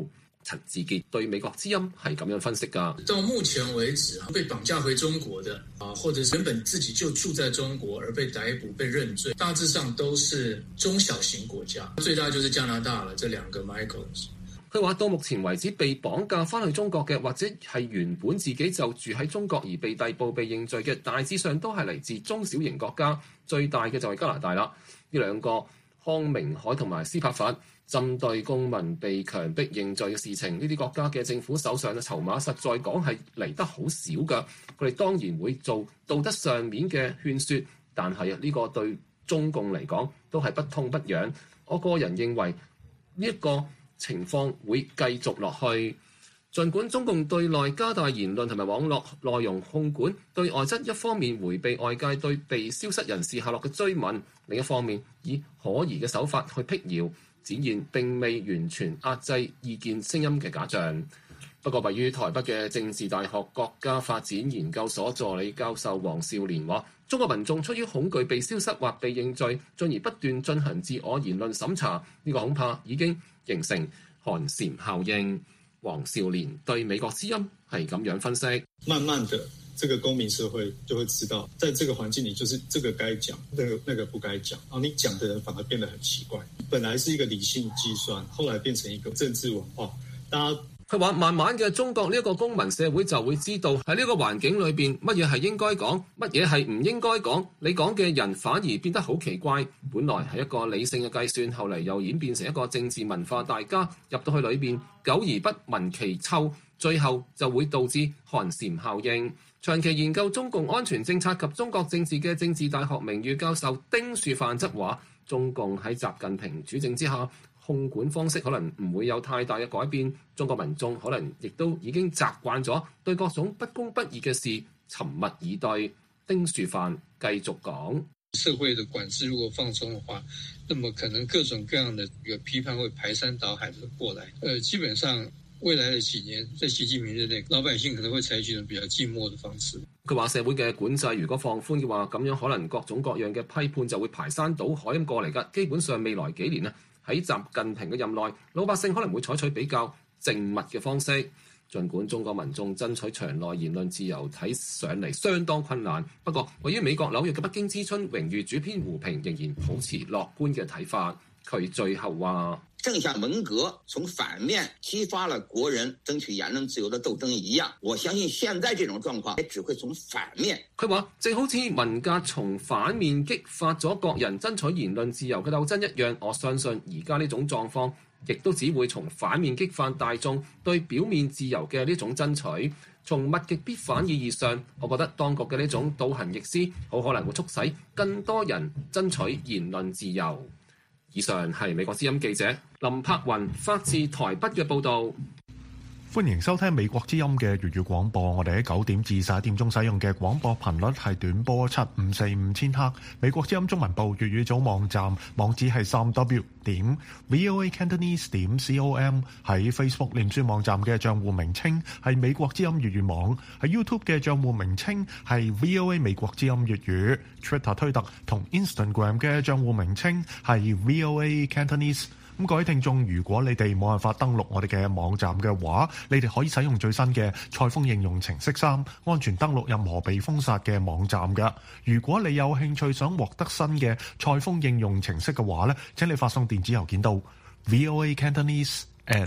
陳志傑對美國之音係咁樣分析㗎。 到目前為止，被綁架回中國的啊，或者原本自己就住在中國而被逮捕、被認罪，大致上都是中小型國家，最大就是加拿大了。這兩個 Michaels， 佢話到目前為止被綁架翻去中國嘅，或者係原本自己就住喺中國而被逮捕、被認罪嘅，大致上都係嚟自中小型國家，最大嘅就係加拿大啦。呢兩個康明凱同埋斯帕法針對公民被強迫認罪嘅事情，呢啲國家嘅政府手上嘅籌碼實在講係嚟得好少㗎。佢哋當然會做道德上面嘅勸説，但係啊呢個對中共嚟講都係不痛不癢。我個人認為呢一個情況會繼續落去。儘管中共對內加大言論同埋網絡內容控管，對外則一方面迴避外界對被消失人士下落嘅追問，另一方面以可疑嘅手法去闢謠，展現並未完全壓制意見聲音嘅假象。不過，位於台北嘅政治大學國家發展研究所助理教授黃少年話：中國民眾出於恐懼被消失或被認罪，進而不斷進行自我言論審查，呢、這個恐怕已經形成寒蟬效應。黃少年對美國之音係咁樣分析： 慢慢的，這個公民社會就會知道，在這個環境裡，就是這個該講，那個那個不該講。然後你講的人反而變得很奇怪，本來是一個理性計算，後來變成一個政治文化。大家佢話：慢慢嘅中國呢一個公民社會就會知道喺呢個環境裏邊乜嘢係應該講，乜嘢係唔應該講。你講嘅人反而變得好奇怪。本來係一個理性嘅計算，後嚟又演變成一個政治文化。大家入到去裏邊，久而不聞其臭，最後就會導致寒蟬效應。長期研究中共安全政策及中國政治嘅政治大學名譽教授丁樹範則話：中共喺習近平主政之下，控管方式可能唔會有太大嘅改變，中國民眾可能亦都已經習慣咗對各種不公不義嘅事沉默以對。丁樹範繼續講： 社會的管制如果放鬆的話，那麼可能各種各樣的一個批判會排山倒海的過來。呃，基本上未來的幾年，在習近平任內，老百姓可能會採取一種比較靜默的方式。 佢話社會嘅管制如果放寬嘅話，咁樣可能各種各樣嘅批判就會排山倒海咁過嚟㗎。基本上未來幾年啊，喺習近平嘅任內，老百姓可能會採取比較靜默嘅方式。儘管中國民眾爭取場內言論自由睇上嚟相當困難，不過位於美國紐約嘅北京之春榮譽主編胡平仍然保持樂觀嘅睇法。佢最後話： 正像文革從反面激發了國人爭取言論自由的鬥爭一樣，我相信現在這種狀況也只會從反面。 佢話正好似文革從反面激發咗國人爭取言論自由嘅鬥爭一樣，我相信而家呢種狀況亦都只會從反面激發大眾對表面自由嘅呢種爭取。從物極必反意義上，我覺得當局嘅呢種倒行逆施，好可能會促使更多人爭取言論自由。以上係美國之音記者林柏雲發自台北嘅報導。 歡迎收聽美國之音嘅粵語廣播。我哋喺九點至十一點鐘使用嘅廣播頻率係短波七五四五千赫。美國之音中文部粵語組網站網址係三 w 點 voa cantonese 點 com。喺 Facebook 臉書網站嘅賬戶名稱係美國之音粵語網。喺 YouTube 嘅賬戶名稱係 VOA 美國之音粵語。Twitter 推特同 Instagram 嘅賬戶名稱係 VOA Cantonese。咁各位聽眾，如果你哋冇辦法登錄我哋嘅網站嘅話，你哋可以使用最新嘅賽風應用程式三，安全登錄任何被封殺嘅網站㗎。如果你有興趣想獲得新嘅賽風應用程式嘅話咧，請你發送電子郵件到 voa cantonese at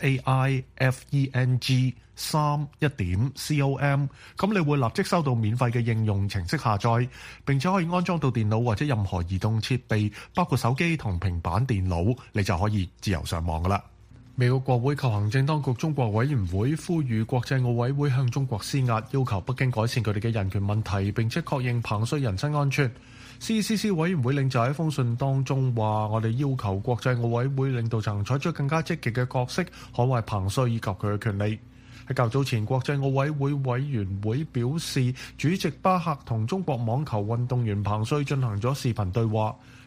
saifeng 三一點 com， 咁你會立即收到免費嘅應用程式下載，並且可以安裝到電腦或者任何移動設備，包括手機同平板電腦，你就可以自由上網噶啦。美國國會及行政當局中國委員會呼籲國際奧委會向中國施壓，要求北京改善佢哋嘅人權問題，並且確認彭帥人身安全。C C C 委員會領袖喺封信當中話：我哋要求國際奧委會領導層採取更加積極嘅角色，捍衛彭帥以及佢嘅權利。喺較早前，國際奧委會委員會表示，主席巴赫同中國網球運動員彭帥進行咗視頻對話。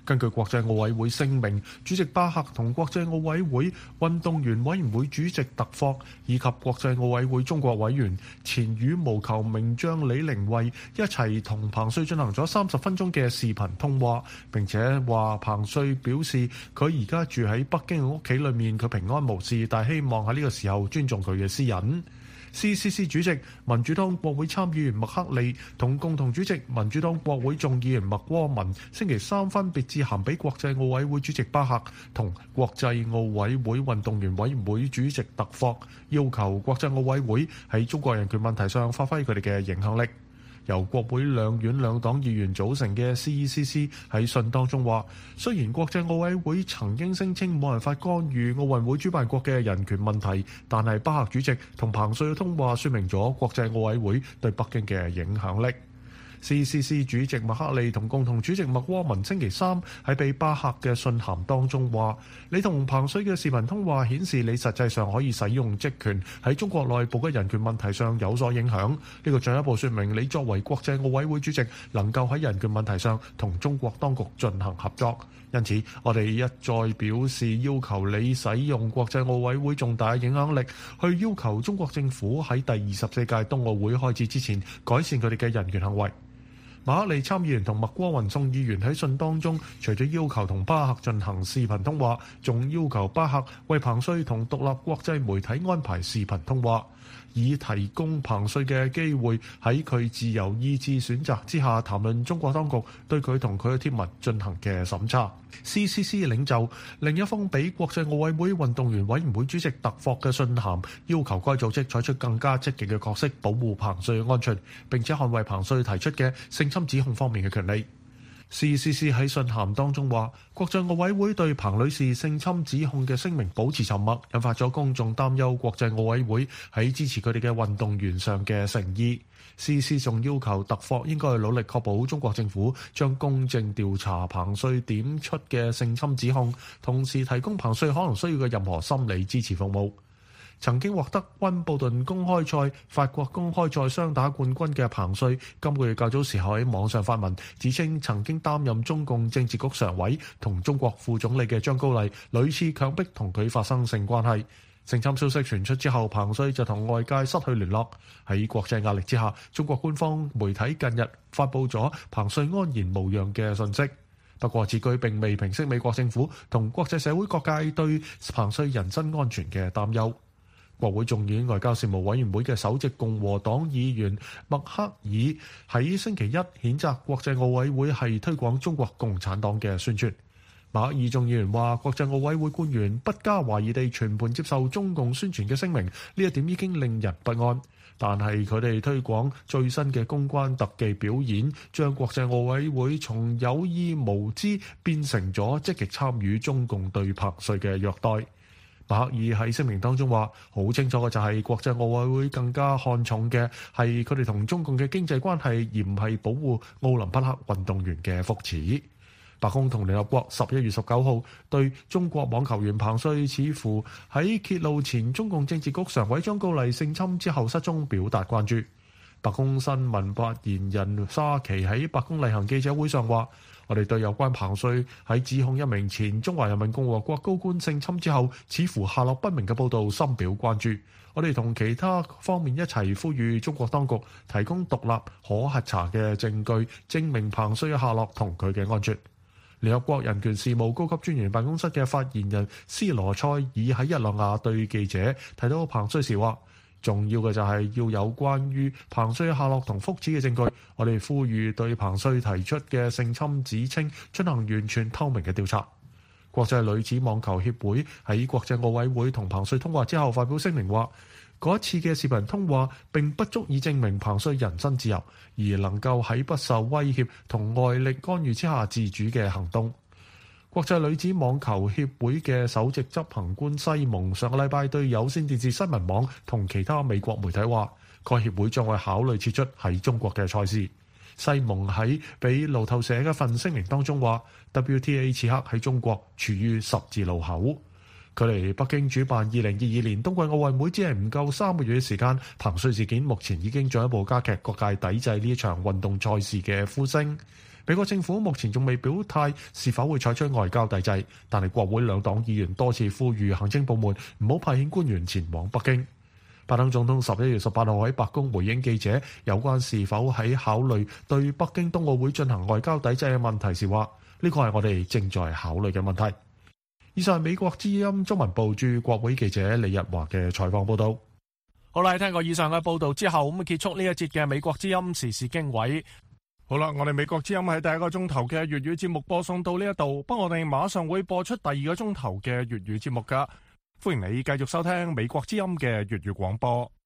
根據國際奧委會聲明，主席巴赫同國際奧委會運動員委員會主席特霍以及國際奧委會中國委員前羽毛球名將李玲慧一齊同彭帥進行咗三十分鐘嘅視頻通話，並且話彭帥表示佢而家住喺北京嘅屋企裏面，佢平安無事，但希望喺呢個時候尊重佢嘅私隱。C C C 主席民主黨國會參議員麥克利同共同主席民主黨國會眾議員麥戈文星期三分別致函俾國際奧委會主席巴赫同國際奧委會運動員委員會主席特霍，要求國際奧委會喺中國人權問題上發揮佢哋嘅影響力。由國會兩院兩黨議員組成嘅 C C C 喺信當中話，雖然國際奧委會曾經聲稱冇辦法干預奧運會主辦國嘅人權問題，但係巴赫主席同彭帥嘅通話說明咗國際奧委會對北京嘅影響力。C C C 主席麥克利同共同主席麥戈文星期三喺被巴赫嘅信函當中話，你同彭帥嘅視頻通話顯示你實際上可以使用職權喺中國內部嘅人權問題上有所影響，呢個進一步說明你作為國際奧委會主席能夠喺人權問題上同中國當局進行合作。因此我哋一再表示要求你使用國際奧委會重大影響力去要求中國政府喺第二十四屆冬奧會開始之前改善佢哋嘅人權行為。馬克利參議員同麥戈雲眾議員喺信當中，除咗要求同巴赫進行視頻通話，仲要求巴赫為彭帥同獨立國際媒體安排視頻通話，以提供彭帥嘅機會喺佢自由意志選擇之下談論中國當局對佢同佢嘅貼文進行嘅審查。C C C 領袖另一封俾國際奧委會運動員委員會主席特霍嘅信函，要求該組織採取更加積極嘅角色保護彭帥嘅安全，並且捍衛彭帥提出嘅性侵指控方面嘅權利。C C C 喺信函當中話，國際奧委會對彭女士性侵指控嘅聲明保持沉默，引發咗公眾擔憂國際奧委會喺支持佢哋嘅運動員上嘅誠意。C C C 仲要求特霍應該努力確保中國政府將公正調查彭帥點出嘅性侵指控，同時提供彭帥可能需要嘅任何心理支持服務。曾經獲得溫布頓公開賽、法國公開賽雙打冠軍嘅彭帥，今個月較早時候喺網上發文，指稱曾經擔任中共政治局常委同中國副總理嘅張高麗屢次強迫同佢發生性關係。性侵消息傳出之後，彭帥就同外界失去聯絡。喺國際壓力之下，中國官方媒體近日發布咗彭帥安然無恙嘅信息。不過此舉並未平息美國政府同國際社會各界對彭帥人身安全嘅擔憂。國會眾議院外交事務委員會嘅首席共和黨議員麥克爾喺星期一譴責國際奧委會係推廣中國共產黨嘅宣傳。麥克爾眾議員話，國際奧委會官員不加懷疑地全盤接受中共宣傳嘅聲明，呢一點已經令人不安。但係佢哋推廣最新嘅公關特技表演，將國際奧委會從有意無知變成咗積極參與中共對彭帥嘅虐待。馬克爾喺聲明當中話，好清楚嘅就係國際奧委會更加看重嘅係佢哋同中共嘅經濟關係，而唔係保護奧林匹克運動員嘅福祉。白宮同聯合國十一月十九號對中國網球員彭帥似乎喺揭露前中共政治局常委張高麗性侵之後失蹤表達關注。白宮新聞發言人沙奇喺白宮例行記者會上話，我哋對有關彭帥喺指控一名前中華人民共和國高官性侵之後似乎下落不明嘅報導深表關注。我哋同其他方面一齊呼籲中國當局提供獨立可核查嘅證據，證明彭帥嘅下落同佢嘅安全。聯合國人權事務高級專員辦公室嘅發言人斯羅塞爾喺日內瓦對記者提到彭帥時話，重要嘅就係要有關於彭帥下落同福祉嘅證據。我哋呼籲對彭帥提出嘅性侵指稱進行完全透明嘅調查。國際女子網球協會喺國際奧委會同彭帥通話之後發表聲明話，嗰一次嘅視頻通話並不足以證明彭帥人身自由，而能夠喺不受威脅同外力干預之下自主嘅行動。國際女子網球協會嘅首席執行官西蒙上個禮拜對有線電視新聞網同其他美國媒體話，該協會將會考慮撤出喺中國嘅賽事。西蒙喺俾路透社一份聲明當中話 ，W T A 此刻喺中國處於十字路口。距離北京主辦二零二二年冬季奧運會只係唔夠三個月嘅時間，彭帥事件目前已經進一步加劇各界抵制呢一場運動賽事嘅呼聲。 美國政府目前仲未表態是否會採取外交抵制，但係國會兩黨議員多次呼籲行政部門唔好派遣官員前往北京。拜登總統十一月十八號喺白宮回應記者有關是否喺考慮對北京冬奧會進行外交抵制嘅問題時話：呢個係我哋正在考慮嘅問題。以上係美國之音中文部駐國會記者李日華嘅採訪報道。 好啦，聽過以上嘅報道之後，咁結束呢一節嘅美國之音時事經緯。 好啦，我哋美國之音喺第一個鐘頭嘅粵語節目播送到呢一度，不過我哋馬上會播出第二個鐘頭嘅粵語節目噶。歡迎你繼續收聽美國之音嘅粵語廣播。